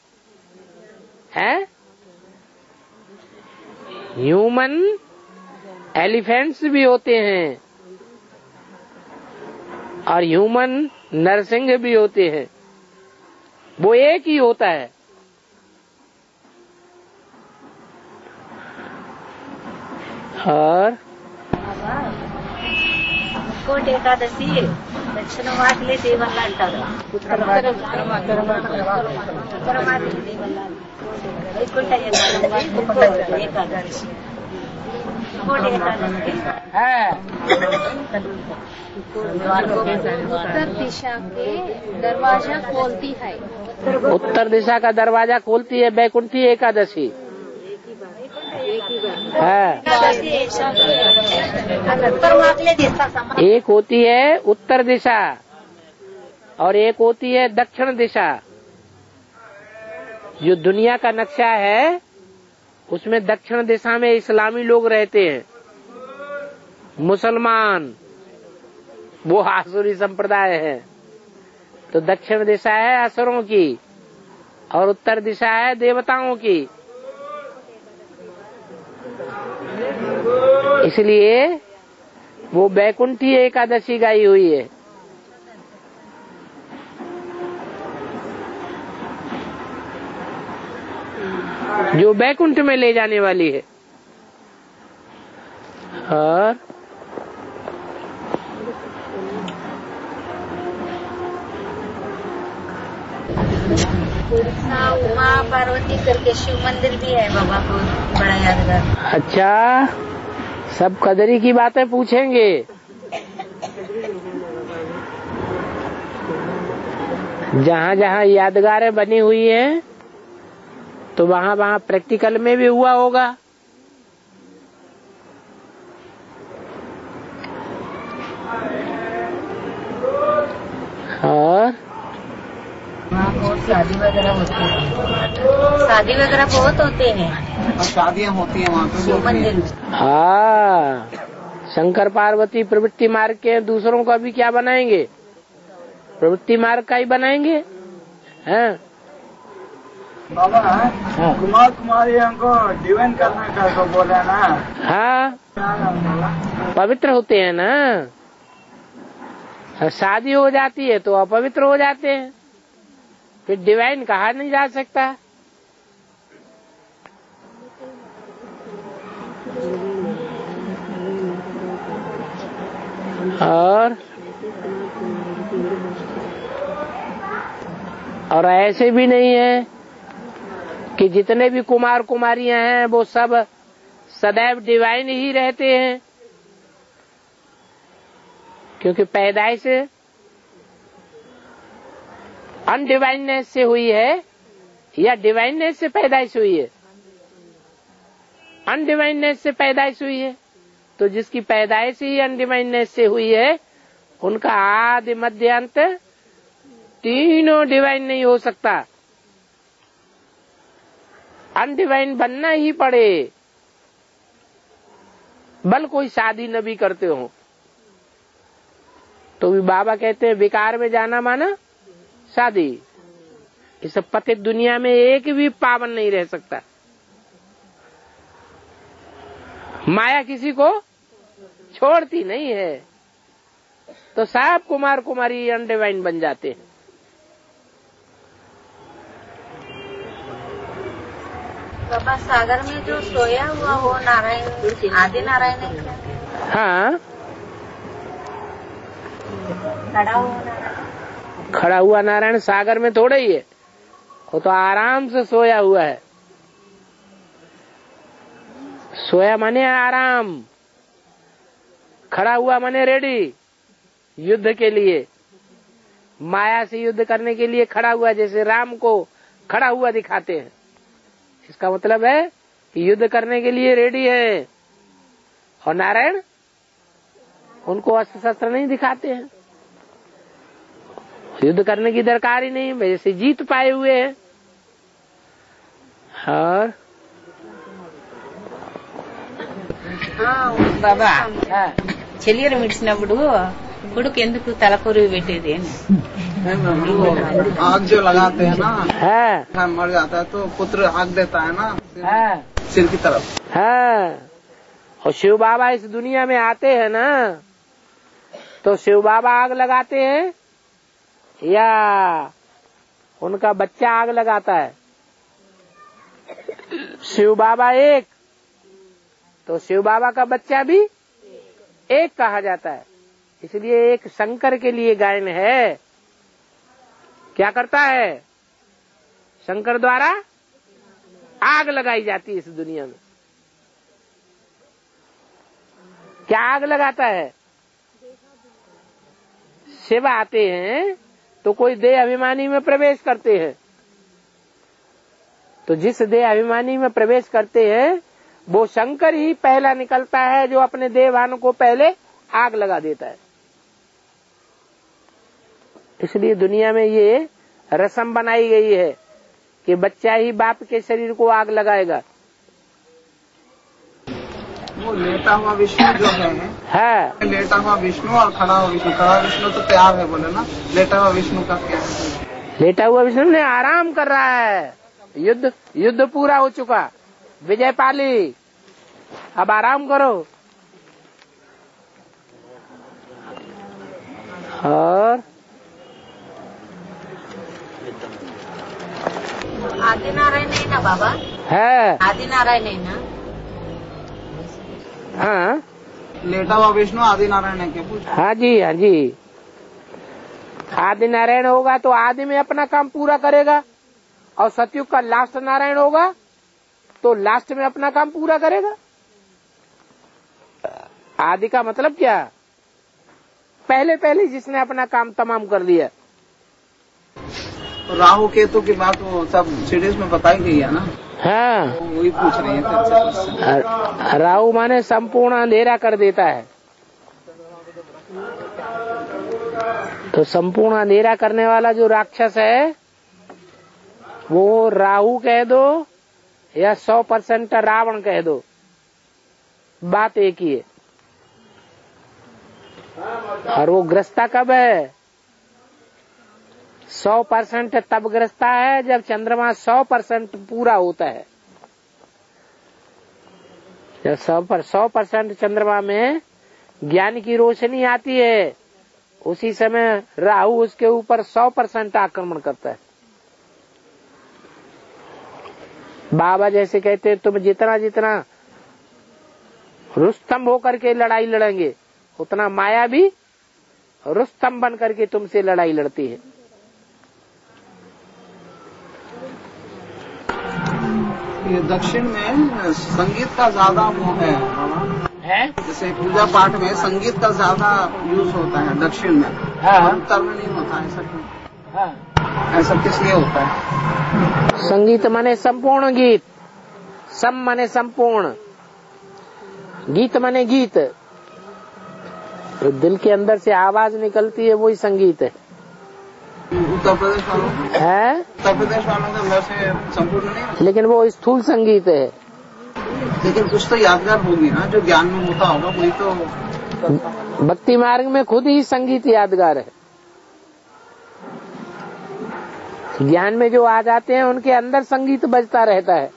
ह्यूमन एलिफेंट्स भी होते हैं और ह्यूमन नरसिंह भी होते हैं, वो एक ही होता है। और కోటి ఏకాదశి దక్షిణ వాటిలే దేవల్ల అంటారు. ఉత్తరమార్గం దేవల్ల వైకుంఠ ఏకాదశి ఏకాదశి निर्गुण एकादशी है। उत्तर दिशा के दरवाजा खोलती है। उत्तर दिशा का दरवाजा खोलती है बैकुंठी एकादशी है। एक होती है उत्तर दिशा और एक होती है दक्षिण दिशा। जो दुनिया का नक्शा है उसमें दक्षिण दिशा में इस्लामी लोग रहते हैं, मुसलमान वो आसुरी संप्रदाय है। तो दक्षिण दिशा है असुरों की और उत्तर दिशा है देवताओं की। इसलिए वो बैकुंठी एकादशी गाई हुई है। जो बैकुंठ में ले जाने वाली है। और उमा पार्वती करके शिव मंदिर भी है बाबा को, बड़ा यादगार। अच्छा, सब कदरी की बातें पूछेंगे। जहाँ जहाँ यादगारें बनी हुई हैं तो वहाँ वहाँ प्रैक्टिकल में भी हुआ होगा। और शादी वगैरह होती है, शादी वगैरह बहुत होते हैं और शादियाँ होती हैं वहाँ पे शिव मंदिर में। हाँ, शंकर पार्वती प्रवृत्ति मार्ग के दूसरों का भी क्या बनाएंगे, प्रवृत्ति मार्ग का ही बनाएंगे। हैं बाबा कुमार कुमारियों को डिवाइन करने का तो बोला ना। हाँ, पवित्र होते हैं ना। शादी हो जाती है तो अपवित्र हो जाते हैं, फिर डिवाइन कहा नहीं जा सकता। और ऐसे भी नहीं है कि जितने भी कुमार कुमारियां हैं वो सब सदैव डिवाइन ही रहते हैं, क्योंकि पैदाइश अनडिवाइननेस से हुई है या डिवाइननेस से पैदाइश हुई है। अनडिवाइननेस से पैदाइश हुई है, तो जिसकी पैदाइश ही अनडिवाइननेस से हुई है उनका आदि मध्य अंत तीनों डिवाइन नहीं हो सकता। अनडिवाइन बनना ही पड़े, बल कोई शादी न भी करते हो तो भी बाबा कहते हैं विकार में जाना माना शादी। इस पतित दुनिया में एक भी पावन नहीं रह सकता। माया किसी को छोड़ती नहीं है, तो सब कुमार कुमारी अनडिवाइन बन जाते हैं। बाबा सागर में जो सोया हुआ वो नारायण, आदि नारायण है क्या? हाँ, खड़ा हुआ नारायण नारायण सागर में थोड़ा ही है, वो तो आराम से सोया हुआ है। सोया माने आराम, खड़ा हुआ माने रेडी युद्ध के लिए, माया से युद्ध करने के लिए खड़ा हुआ, जैसे राम को खड़ा हुआ दिखाते हैं। इसका मतलब है कि युद्ध करने के लिए रेडी है। और नारायण उनको अस्त्र शस्त्र नहीं दिखाते हैं, युद्ध करने की दरकार ही नहीं, वैसे जीत पाए हुए हैं। और బాబా చెలియరు మిడిచినప్పుడు కొడుకు ఎందుకు తలకొరివి పెట్టేది అని आग जो लगाते हैं ना, है मर जाता है तो पुत्र आग देता है ना सिर की तरफ। है। और शिव बाबा इस दुनिया में आते हैं ना तो शिव बाबा आग लगाते हैं या उनका बच्चा आग लगाता है? शिव बाबा एक, तो शिव बाबा का बच्चा भी एक कहा जाता है। इसलिए एक शंकर के लिए गायन है। क्या करता है? शंकर द्वारा आग लगाई जाती है इस दुनिया में। क्या आग लगाता है? शिव आते हैं तो कोई देह अभिमानी में प्रवेश करते हैं, तो जिस देह अभिमानी में प्रवेश करते हैं वो शंकर ही पहला निकलता है जो अपने देहवानों को पहले आग लगा देता है। इसलिए दुनिया में ये रस्म बनाई गई है कि बच्चा ही बाप के शरीर को आग लगाएगा। वो लेटा हुआ विष्णु जो है, लेटा हुआ विष्णु और खड़ा हुआ विष्णु। खड़ा विष्णु तो तैयार है बोले ना, लेटा हुआ विष्णु का क्या है? लेटा हुआ विष्णु ने आराम कर रहा है। युद्ध पूरा हो चुका, विजय पाली, अब आराम करो। और आदि नारायण नहीं ना बाबा? है आदि नारायण नहीं ना? हाँ, लेटा हुआ विष्णु आदि नारायण है क्या पूछा? हाँ जी, हाँ जी। आदि नारायण होगा तो आदि में अपना काम पूरा करेगा, और सतयुग का लास्ट नारायण होगा तो लास्ट में अपना काम पूरा करेगा। आदि का मतलब क्या? पहले जिसने अपना काम तमाम कर दिया। राहु केतु की बात वो सब सीरीज में बताई गई है ना? हाँ, वही पूछ रही है। राहु माने संपूर्ण अंधेरा कर देता है, तो संपूर्ण अंधेरा करने वाला जो राक्षस है वो राहु कह दो या 100% रावण कह दो, बात एक ही है। और वो ग्रस्ता कब है? 100% तब ग्रस्ता है जब चंद्रमा 100% पूरा होता है। जब 100% चंद्रमा में ज्ञान की रोशनी आती है, उसी समय राहु उसके ऊपर 100% आक्रमण करता है। बाबा जैसे कहते हैं, तुम जितना जितना रुस्तम होकर के लड़ाई लड़ेंगे, उतना माया भी रुस्तम बन करके तुमसे लड़ाई लड़ती है। ये दक्षिण में संगीत का ज्यादा वो है, जैसे पूजा पाठ में संगीत का ज्यादा यूज होता है दक्षिण में, उत्तर में नहीं होता है। ऐसा क्यों? ऐसा किस लिए होता है? संगीत माने संपूर्ण गीत, सम माने संपूर्ण, गीत माने गीत, तो दिल के अंदर से आवाज निकलती है वही संगीत है। उत्तर प्रदेश वालों है, उत्तर प्रदेश वालों के अंदर से संपूर्ण नहीं, लेकिन वो स्थूल संगीत है। लेकिन कुछ तो यादगार होगी ना जो ज्ञान में होता होगा, वही तो। भक्ति मार्ग में खुद ही संगीत यादगार है। ज्ञान में जो आ जाते हैं उनके अंदर संगीत बजता रहता है,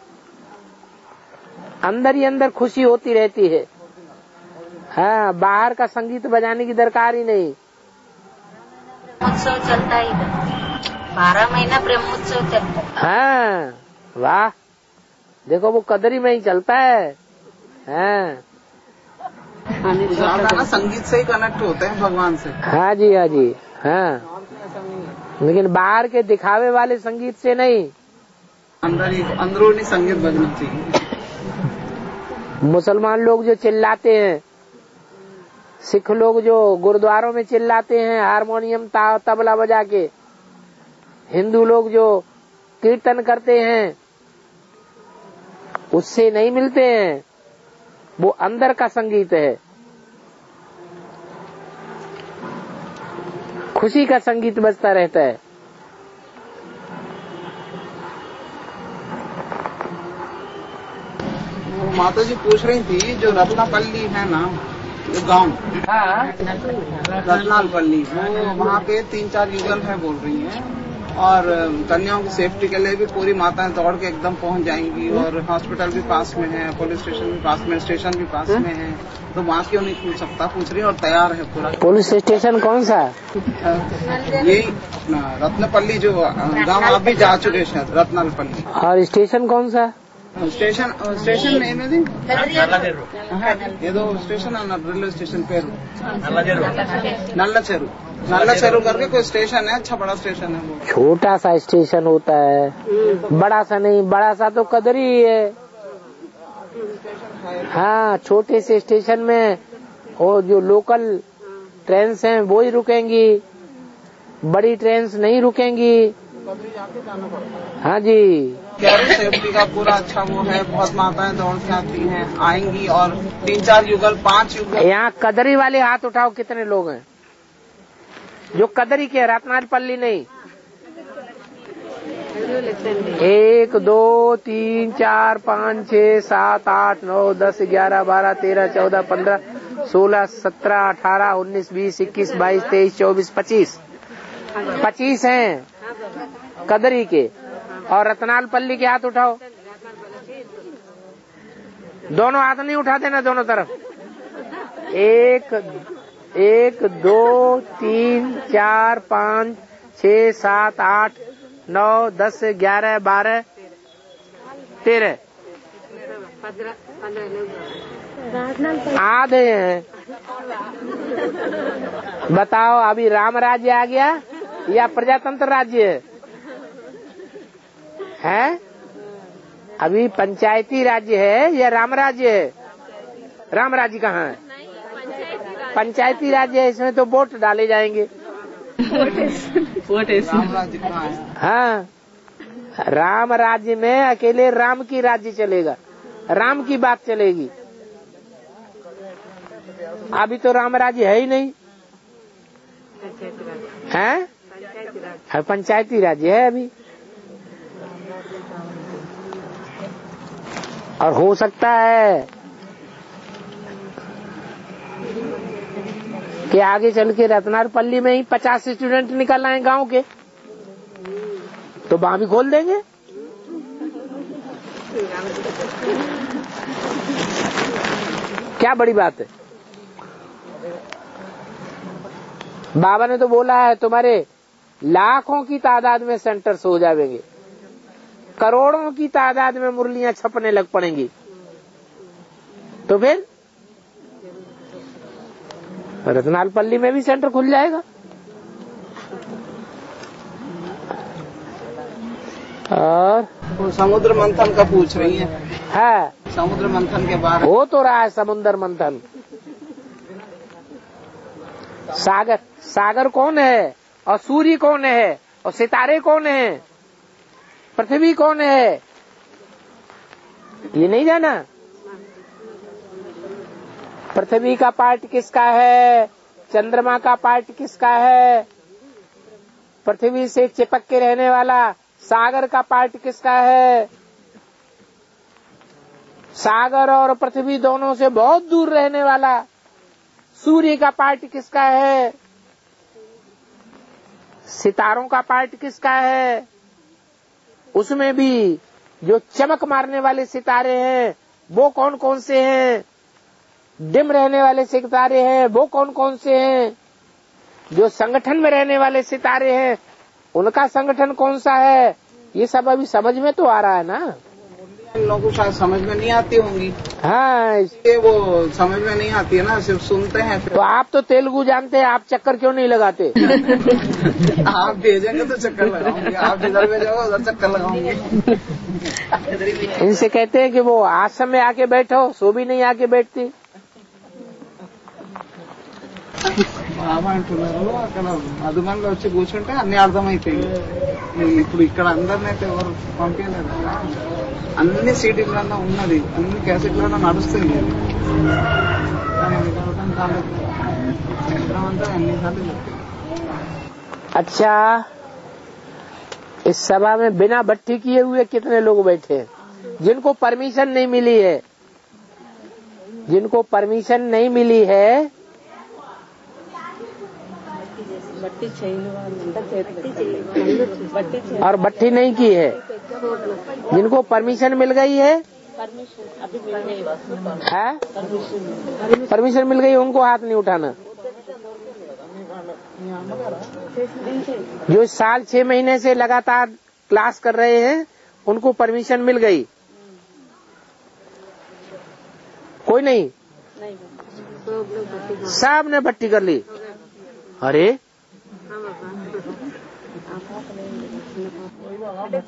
अंदर ही अंदर खुशी होती रहती है। हाँ, बाहर का संगीत बजाने की दरकार ही नहीं। उत्सव चलता ही 12 महीना ब्रह्मोत्सव चलता है। हाँ, वाह, देखो वो कदरी में ही चलता है। हाँ, ज्यादा ना संगीत से ही कनेक्ट होते हैं भगवान से। हाँ जी, हाँ जी, हाँ, लेकिन बाहर के दिखावे वाले संगीत से नहीं, अंदरूनी संगीत बजना चाहिए। मुसलमान लोग जो चिल्लाते हैं, सिख लोग जो गुरुद्वारों में चिल्लाते हैं हारमोनियम तबला बजा के, हिंदू लोग जो कीर्तन करते हैं, उससे नहीं मिलते हैं। वो अंदर का संगीत है, खुशी का संगीत बजता रहता है। माता जी पूछ रही थी जो रत्नापल्ली है ना, जो गांव रत्नापल्ली, वो वहाँ पे 3-4 युगल है बोल रही हैं, और कन्याओं की सेफ्टी के लिए भी पूरी माताएं दौड़ के एकदम पहुंच जाएंगी, और हॉस्पिटल भी पास में है, पुलिस स्टेशन भी पास में, स्टेशन भी पास में है, तो वहाँ क्यों नहीं पूछ सकता, पूछ रही, और तैयार है पूरा। पुलिस स्टेशन कौन सा? यही रत्नापल्ली जो गांव आप भी जा चुके शायद, रत्नापल्ली। और स्टेशन कौन सा? स्टेशन नहीं में ये दो स्टेशन है ना, रेलवे स्टेशन पे नल्ला चेरू करके कोई स्टेशन है, अच्छा बड़ा स्टेशन है वो। छोटा सा स्टेशन होता है, बड़ा सा नहीं, बड़ा सा तो कदरी ही है। हाँ, छोटे से स्टेशन में और जो लोकल ट्रेन हैं वो ही रुकेंगी, बड़ी ट्रेन नहीं रुकेंगी। हाँ जी। सेफ्टी का पूरा अच्छा वो है, बहुत माताएं दौड़ के आती हैं, आएंगी और 3-4 युगल 5 युगल। यहाँ कदरी वाले हाथ उठाओ, कितने लोग हैं जो कदरी के, रत्नापल्ली नहीं। 1 2 3 4 5 6 7 8 9 10 11 12 13 14 15 16 17 18 19 20 21 22 23 24 25 हैं कदरी के। और रत्नापल्ली के हाथ उठाओ। दोनों हाथ नहीं उठा देना, दोनों तरफ। 1 2 3 4 5 6 7 8 9 10 11 12 13 आधे हैं। बताओ अभी राम राज्य आ गया या प्रजातंत्र राज्य है? अभी पंचायती राज्य है या राम राज्य है? राम राज्य कहाँ है? पंचायती राज्य है, इसमें तो वोट डाले जाएंगे। राम राज्य कहाँ है? हाँ, राम राज्य में अकेले राम की राज्य चलेगा, राम की बात चलेगी। अभी तो राम राज्य है ही नहीं, है पंचायती राज्य है अभी। और हो सकता है कि आगे चल के रत्नापल्ली में ही 50 स्टूडेंट निकल आए गांव के, तो वहां भी खोल देंगे। क्या बड़ी बात है? बाबा ने तो बोला है तुम्हारे लाखों की तादाद में सेंटर्स हो जाएंगे, करोड़ों की तादाद में मुरलियां छपने लग पड़ेंगी। तो फिर रत्नापल्ली में भी सेंटर खुल जाएगा। और वो समुद्र मंथन का पूछ रही है। समुद्र मंथन के बारे में हो तो रहा है समुद्र मंथन। सागर कौन है और सूर्य कौन है और सितारे कौन है, पृथ्वी कौन है, ये नहीं जाना? पृथ्वी का पार्ट किसका है, चंद्रमा का पार्ट किसका है, पृथ्वी से चिपक के रहने वाला सागर का पार्ट किसका है, सागर और पृथ्वी दोनों से बहुत दूर रहने वाला सूर्य का पार्ट किसका है, सितारों का पार्ट किसका है, उसमें भी जो चमक मारने वाले सितारे हैं वो कौन कौन से हैं, डिम रहने वाले सितारे हैं वो कौन कौन से हैं, जो संगठन में रहने वाले सितारे हैं उनका संगठन कौन सा है, ये सब अभी समझ में तो आ रहा है ना। इन लोगों को शायद समझ में नहीं आती होंगी। हाँ, इसलिए वो समझ में नहीं आती है ना, सिर्फ सुनते हैं। तो आप तो तेलुगु जानते हैं, आप चक्कर क्यों नहीं लगाते? आप भेजेंगे तो चक्कर लगाऊंगे, आप जिधर भेजोगे उधर चक्कर लगाऊंगे। इनसे कहते हैं कि वो आश्रम में आके बैठो, सो भी नहीं आके बैठती। బాబా అంటున్నారు అక్కడ అదుగంలో వచ్చి కూర్చుంటే అన్ని అర్థమైతాయి. ఇప్పుడు ఇక్కడ అందరినైతే ఎవరు పంపించలేదు, అన్ని సీటీలన్నా ఉన్నది, అన్ని క్యాసెట్లన్నా నడుస్తుంది. अच्छा, इस सभा में बिना भट्टी किए हुए कितने लोग बैठे हैं जिनको परमिशन नहीं मिली है? जिनको परमिशन नहीं मिली है, और भट्टी नहीं की है, जिनको परमिशन मिल गई है, परमिशन मिल गई, उनको हाथ नहीं उठाना। जो साल 6 महीने से लगातार क्लास कर रहे हैं उनको परमिशन मिल गई। कोई नहीं, सब ने भट्टी कर ली। अरे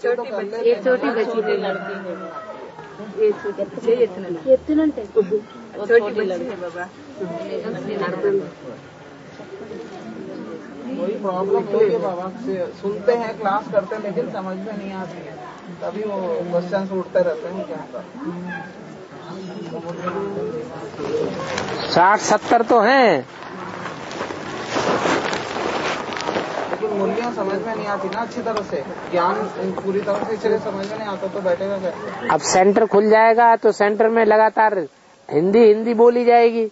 छोटी बच्ची छोटी लड़की है बाबा। वही प्रॉब्लम है बाबा, सुनते हैं, क्लास करते हैं, लेकिन समझ में नहीं आती है, तभी वो क्वेश्चन उठते रहते हैं। क्या करें? 60-70 तो हैं, लेकिन मूल्य समझ में नहीं आती ना अच्छी तरह से, ज्ञान पूरी तरह से चले समझ में नहीं आता तो बैठेगा कैसे? अब सेंटर खुल जाएगा तो सेंटर में लगातार हिंदी बोली जाएगी।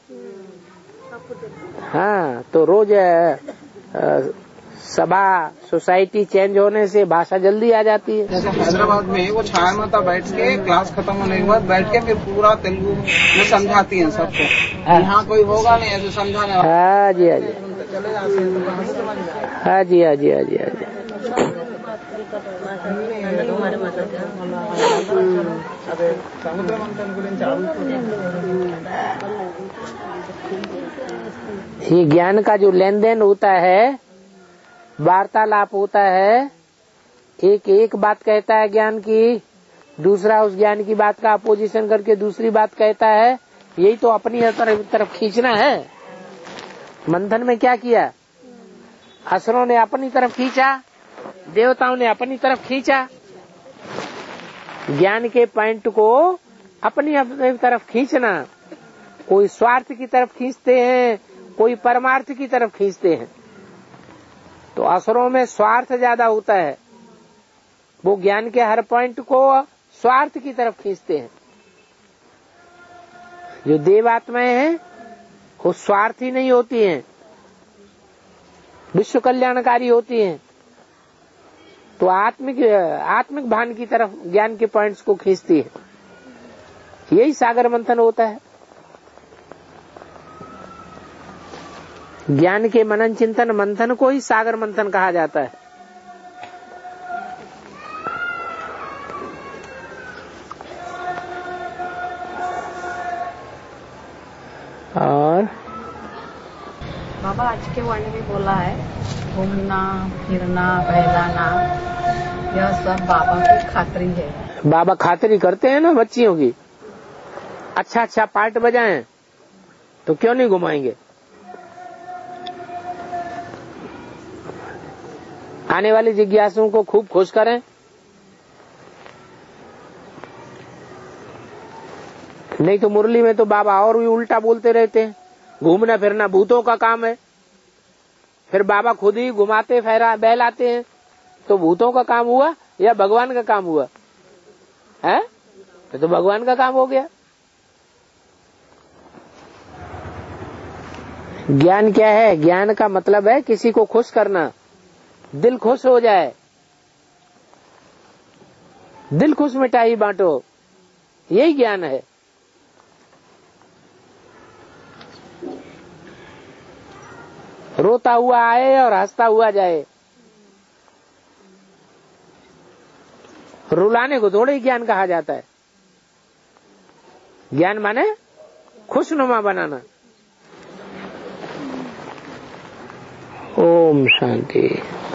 हाँ, तो रोज सभा सोसाइटी चेंज होने से भाषा जल्दी आ जाती है। जैसे हैदराबाद में वो छाया माता बैठ के क्लास खत्म होने के बाद बैठ के फिर पूरा तेलुगु में समझाती हैं सबको। यहाँ कोई होगा नहीं ऐसे समझाने वाला। हाँ जी, हाँ जी, चले जाते हैं तो कहाँ से समझ में? हाँ जी, हाँ जी, हाँ जी, हाँ जी। अरे समुद्र मंथन गुరించి ये ज्ञान का जो लेन देन होता है, वार्तालाप होता है, एक बात कहता है ज्ञान की, दूसरा उस ज्ञान की बात का अपोजिशन करके दूसरी बात कहता है, यही तो अपनी तरफ खींचना है। मंथन में क्या किया? असुरों ने अपनी तरफ खींचा, देवताओं ने अपनी तरफ खींचा। ज्ञान के पॉइंट को अपनी तरफ खींचना, कोई स्वार्थ की तरफ खींचते हैं, कोई परमार्थ की तरफ खींचते हैं। तो असुरों में स्वार्थ ज्यादा होता है, वो ज्ञान के हर पॉइंट को स्वार्थ की तरफ खींचते हैं। जो देवात्माएं हैं वो स्वार्थी नहीं होती हैं, विश्व कल्याणकारी होती हैं। तो आत्मिक भान की तरफ ज्ञान के पॉइंट्स को खींचती है। यही सागर मंथन होता है। ज्ञान के मनन चिंतन मंथन को ही सागर मंथन कहा जाता है। और बाबा आज के वाणी में बोला है, घूमना फिरना बहलाना यह सब बाबा की खातरी है। बाबा खातरी करते हैं ना बच्चियों की। अच्छा पार्ट बजाएं तो क्यों नहीं घुमाएंगे? आने वाली जिज्ञासुओं को खूब खुश करें। नहीं तो मुरली में तो बाबा और भी उल्टा बोलते रहते हैं, घूमना फिरना भूतों का काम है। फिर बाबा खुद ही घुमाते बहलाते हैं, तो भूतों का काम हुआ या भगवान का काम हुआ? है तो भगवान का काम हो गया। ज्ञान क्या है? ज्ञान का मतलब है किसी को खुश करना, दिल खुश हो जाए, दिल खुश मिठाई बांटो, यही ज्ञान है। रोता हुआ आए और हंसता हुआ जाए। रुलाने को थोड़ा ही ज्ञान कहा जाता है। ज्ञान माने खुशनुमा बनाना। ओम शांति।